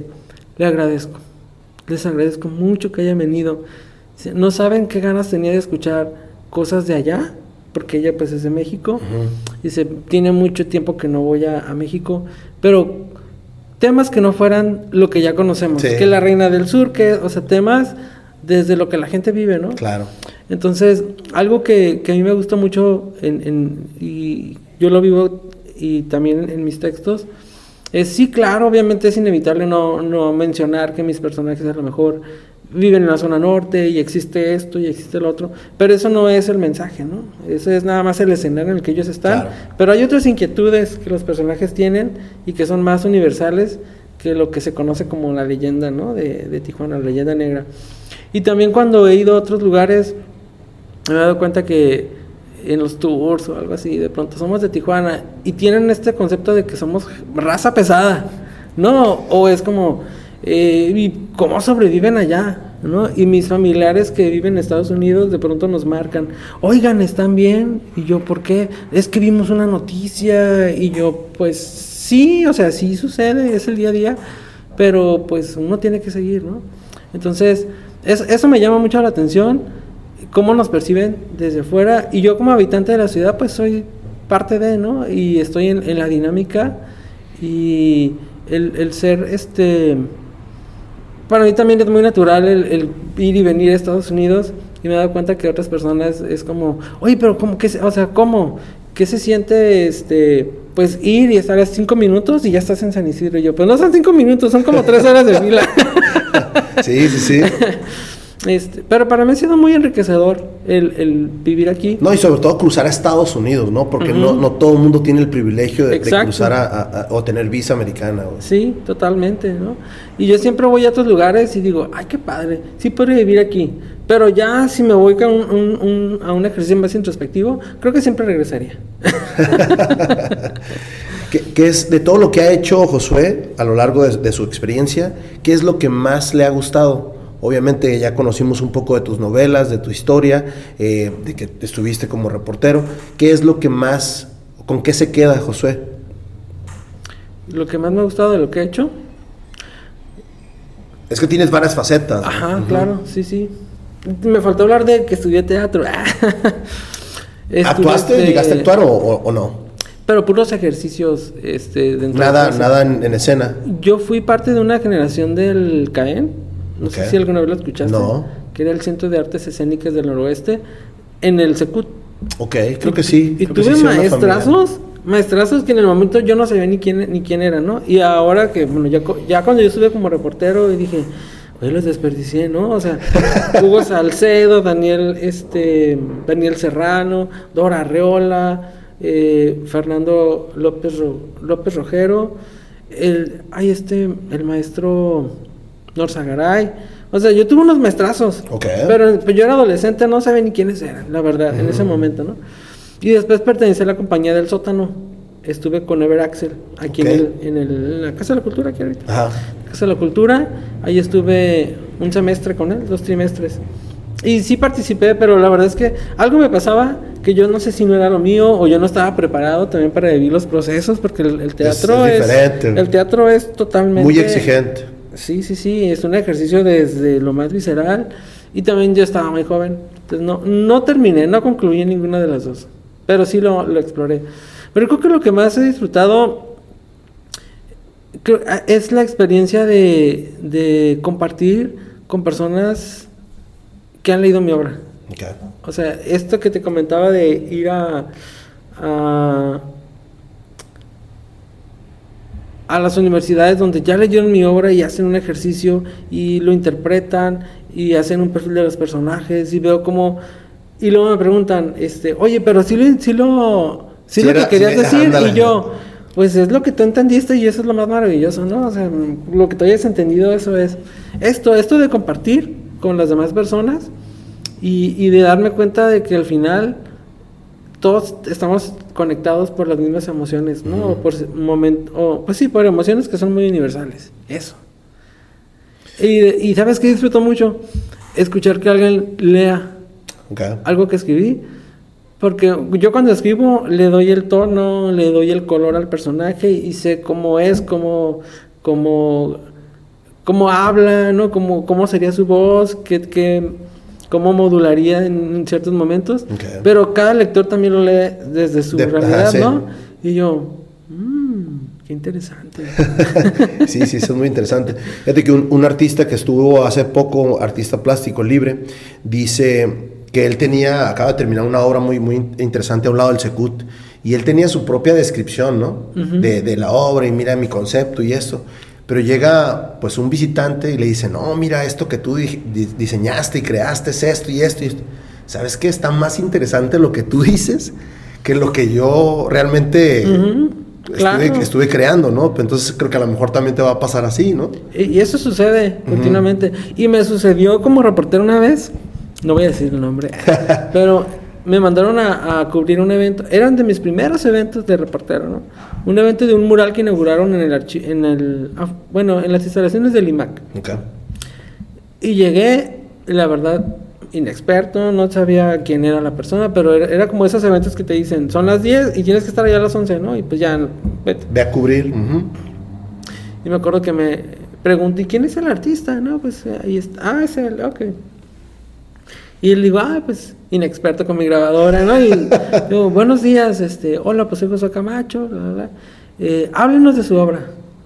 les agradezco mucho que hayan venido. No saben qué ganas tenía de escuchar cosas de allá, porque ella pues es de México. Uh-huh. Dice, tiene mucho tiempo que no voy a México, pero temas que no fueran lo que ya conocemos, sí. Que la Reina del Sur, o sea, temas desde lo que la gente vive, ¿no? Claro. Entonces, algo que a mí me gusta mucho y yo lo vivo y también en mis textos, sí, claro, obviamente es inevitable no mencionar que mis personajes a lo mejor viven en la zona norte y existe esto y existe lo otro, pero eso no es el mensaje, ¿no? Eso es nada más el escenario en el que ellos están, claro. Pero hay otras inquietudes que los personajes tienen y que son más universales que lo que se conoce como la leyenda, ¿no? De Tijuana, la leyenda negra. Y también cuando he ido a otros lugares me he dado cuenta que en los tours o algo así, de pronto somos de Tijuana y tienen este concepto de que somos raza pesada, ¿no? O es como, ¿y cómo sobreviven allá? ¿No? Y mis familiares que viven en Estados Unidos de pronto nos marcan, oigan, ¿están bien? Y yo, ¿por qué? Es que vimos una noticia. Y yo, pues sí, o sea, sí sucede, es el día a día, pero pues uno tiene que seguir, ¿no? Entonces, eso me llama mucho la atención, cómo nos perciben desde fuera, y yo como habitante de la ciudad pues soy parte de, ¿no? Y estoy en la dinámica, y el ser para mí también es muy natural el ir y venir a Estados Unidos, y me he dado cuenta que otras personas es como, oye, pero ¿cómo que o sea, cómo? ¿Qué se siente pues ir y estar a 5 minutos y ya estás en San Isidro? Y yo, pues no son 5 minutos, son como 3 horas de fila. Sí. Pero para mí ha sido muy enriquecedor el vivir aquí. No, y sobre todo cruzar a Estados Unidos, ¿no? Porque uh-huh. no todo el mundo tiene el privilegio de cruzar o tener visa americana. ¿O? Sí, totalmente, ¿no? Y yo siempre voy a otros lugares y digo, ay, qué padre, sí podría vivir aquí. Pero ya si me voy a un ejercicio más introspectivo, creo que siempre regresaría. ¿Qué es, de todo lo que ha hecho Josué a lo largo de su experiencia, qué es lo que más le ha gustado? Obviamente ya conocimos un poco de tus novelas, de tu historia, de que estuviste como reportero. ¿Qué es lo que más, con qué se queda Josué? Lo que más me ha gustado de lo que he hecho. Es que tienes varias facetas. Ajá, uh-huh. Claro, sí. Me faltó hablar de que estudié teatro. ¿Actuaste? ¿Llegaste a actuar o no? Pero puros ejercicios dentro nada en escena. Yo fui parte de una generación del CAEN. No sé si alguna vez lo escuchaste. No. Que era el Centro de Artes Escénicas del Noroeste, en el Secut. Ok, creo que sí. Y tuve maestrazos maestrazos que en el momento yo no sabía ni quién era, ¿no? Y ahora que, bueno, ya cuando yo estuve como reportero y dije, oye, los desperdicié, ¿no? O sea, Hugo Salcedo, Daniel Serrano, Dora Arreola, Fernando López Rojero, el maestro Norzagaray. O sea, yo tuve unos maestrazos, pero yo era adolescente, no sabía ni quiénes eran, la verdad, en ese momento, ¿no? Y después pertenecí a la compañía del sótano. Estuve con Ever Axel, aquí en la Casa de la Cultura, aquí ahorita. Ajá. Casa de la Cultura, ahí estuve un semestre con él, 2 trimestres. Y sí participé, pero la verdad es que algo me pasaba que yo no sé si no era lo mío o yo no estaba preparado también para vivir los procesos, porque el teatro es diferente. El teatro es totalmente... muy exigente. Sí, es un ejercicio desde lo más visceral, y también yo estaba muy joven, entonces no terminé, no concluí en ninguna de las dos, pero sí lo exploré. Pero creo que lo que más he disfrutado es la experiencia de compartir con personas que han leído mi obra. Okay. O sea, esto que te comentaba de ir a las universidades donde ya leyeron mi obra y hacen un ejercicio y lo interpretan y hacen un perfil de los personajes y veo cómo, y luego me preguntan, oye, pero sí lo que querías decir, ándale. Y yo, pues es lo que tú entendiste y eso es lo más maravilloso, ¿no? O sea, lo que tú hayas entendido, eso es esto de compartir con las demás personas y de darme cuenta de que al final todos estamos conectados por las mismas emociones, ¿no? Por emociones que son muy universales. Eso. Y ¿sabes qué disfruto mucho? Escuchar que alguien lea algo que escribí. Porque yo cuando escribo le doy el tono, le doy el color al personaje y sé cómo es, cómo habla, ¿no? Cómo sería su voz, cómo modularía en ciertos momentos, pero cada lector también lo lee desde su realidad, ¿no? Y yo, qué interesante. Sí, eso es muy interesante. Fíjate que un artista que estuvo hace poco, artista plástico libre, dice que él acaba de terminar una obra muy, muy interesante a un lado del Secut, y él tenía su propia descripción, ¿no? De la obra, y mira mi concepto y esto. Pero llega pues un visitante y le dice, no, mira, esto que tú diseñaste y creaste es esto y esto y esto. ¿Sabes qué? Está más interesante lo que tú dices que lo que yo realmente estuve creando, ¿no? Entonces creo que a lo mejor también te va a pasar así, ¿no? Y eso sucede continuamente. Y me sucedió como reportero una vez, no voy a decir el nombre, pero me mandaron a cubrir un evento. Eran de mis primeros eventos de reportero, ¿no? Un evento de un mural que inauguraron en las instalaciones del IMAC. Okay. Y llegué, la verdad, inexperto, no sabía quién era la persona, pero era como esos eventos que te dicen, son las 10 y tienes que estar allá a las 11, ¿no? Y pues ya, vete. Ve a cubrir. Y me acuerdo que me pregunté, ¿quién es el artista? No, pues ahí está. Es él, ok. Y le digo, pues, inexperto con mi grabadora, ¿no? Y digo, buenos días, hola, pues soy José Camacho, bla, bla, bla. Háblenos de su obra.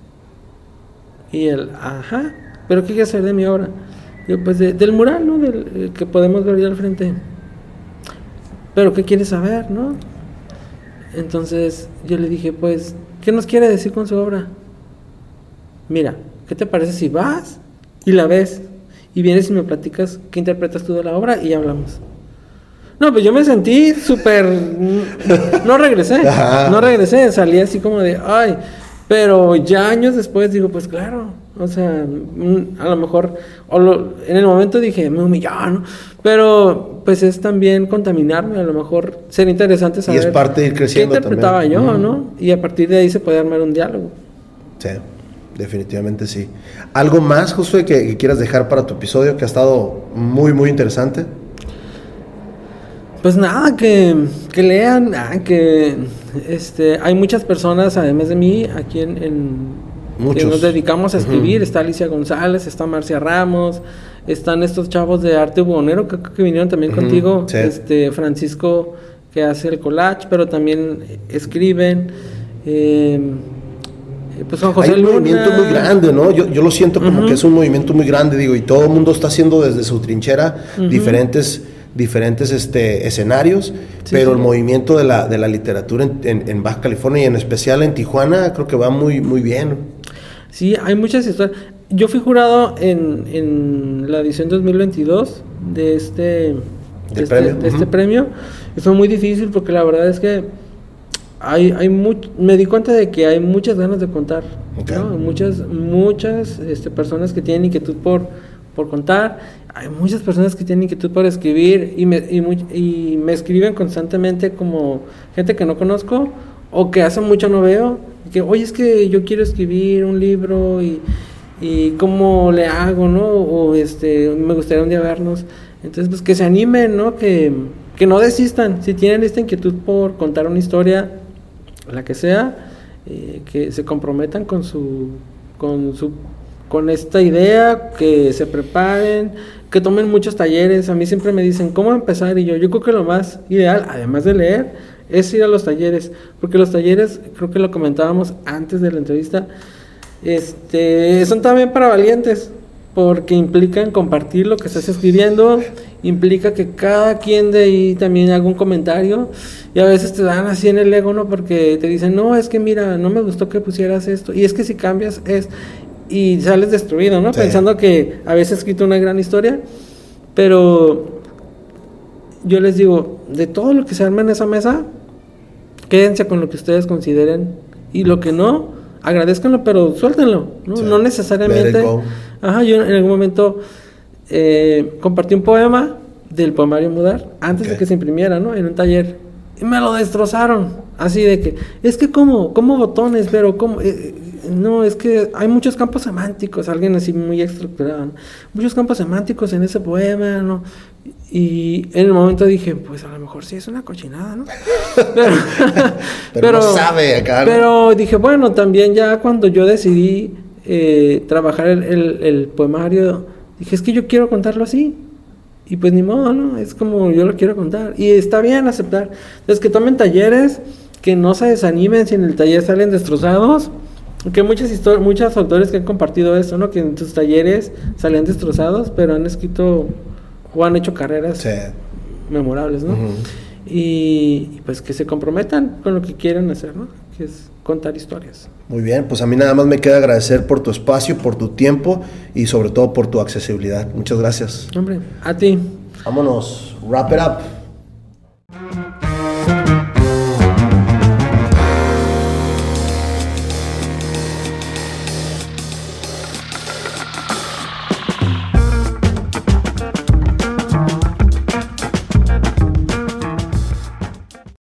Y él, ¿pero qué quiere hacer de mi obra? Digo, pues del mural, ¿no? Que podemos ver ahí al frente. ¿Pero qué quiere saber, no? Entonces, yo le dije, pues, ¿qué nos quiere decir con su obra? Mira, ¿qué te parece si vas y la ves? Y vienes y me platicas qué interpretas tú de la obra y hablamos. No, pues yo me sentí súper... No regresé, salí así como de, pero ya años después digo, pues claro, o sea, a lo mejor, en el momento dije, me humillaron, ¿no? Pero pues es también contaminarme, a lo mejor sería interesante saber... Y es parte de ir creciendo qué interpretaba también. Yo, ¿no? Y a partir de ahí se puede armar un diálogo. Sí. Definitivamente sí. ¿Algo más, Josué, que quieras dejar para tu episodio que ha estado muy, muy interesante? Pues nada, que lean, que hay muchas personas, además de mí, aquí que nos dedicamos a escribir. Está Alicia González, está Marcia Ramos, están estos chavos de arte buhonero que vinieron también contigo, sí. Francisco, que hace el collage, pero también escriben. Pues Juan José Hay un Luna. movimiento muy grande, ¿no? Yo lo siento como que es un movimiento muy grande, digo, y todo el mundo está haciendo desde su trinchera diferentes diferentes escenarios, pero el movimiento de la literatura en Baja California y en especial en Tijuana creo que va muy, muy bien. Sí, hay muchas historias. Yo fui jurado en la edición 2022 de este premio. Y fue muy difícil porque la verdad es que me di cuenta de que hay muchas ganas de contar, ¿no? Muchas personas que tienen inquietud por contar. Hay muchas personas que tienen inquietud por escribir y me escriben constantemente como gente que no conozco o que hace mucho no veo, que oye, es que yo quiero escribir un libro y cómo le hago, ¿no? O me gustaría un día vernos. Entonces, pues que se animen, ¿no? Que no desistan. Si tienen esta inquietud por contar una historia, la que sea, que se comprometan con esta idea, que se preparen, que tomen muchos talleres. A mí siempre me dicen, ¿cómo empezar? Y yo creo que lo más ideal, además de leer, es ir a los talleres, porque los talleres, creo que lo comentábamos antes de la entrevista, son también para valientes, porque implican compartir lo que estás escribiendo, implica que cada quien de ahí también haga un comentario, y a veces te dan así en el ego, ¿no? Porque te dicen, no, es que mira, no me gustó que pusieras esto, y es que si cambias y sales destruido, ¿no? Sí. Pensando que habías escrito una gran historia, pero yo les digo, de todo lo que se arma en esa mesa, quédense con lo que ustedes consideren, y lo que no, agradézcanlo, pero suéltenlo, ¿no? Sí. No necesariamente. Yo en algún momento compartí un poema del poemario Mudar antes de que se imprimiera, ¿no? En un taller, y me lo destrozaron, así de que, es que como botones, pero como no, es que hay muchos campos semánticos, alguien así muy estructurado, ¿no? Muchos campos semánticos en ese poema, ¿no? Y en el momento dije, pues a lo mejor sí es una cochinada, ¿no? pero no sabe acá, ¿no? Pero dije, bueno, también ya cuando yo decidí trabajar el poemario, dije, es que yo quiero contarlo así. Y pues ni modo, ¿no? Es como yo lo quiero contar. Y está bien aceptar. Entonces, que tomen talleres, que no se desanimen si en el taller salen destrozados. Porque muchos autores que han compartido eso, ¿no? Que en sus talleres salen destrozados, pero han escrito o han hecho carreras memorables, ¿no? Y pues que se comprometan con lo que quieren hacer, ¿no? Que es contar historias. Muy bien, pues a mí nada más me queda agradecer por tu espacio, por tu tiempo y sobre todo por tu accesibilidad. Muchas gracias. Hombre, a ti. Vámonos, wrap it up.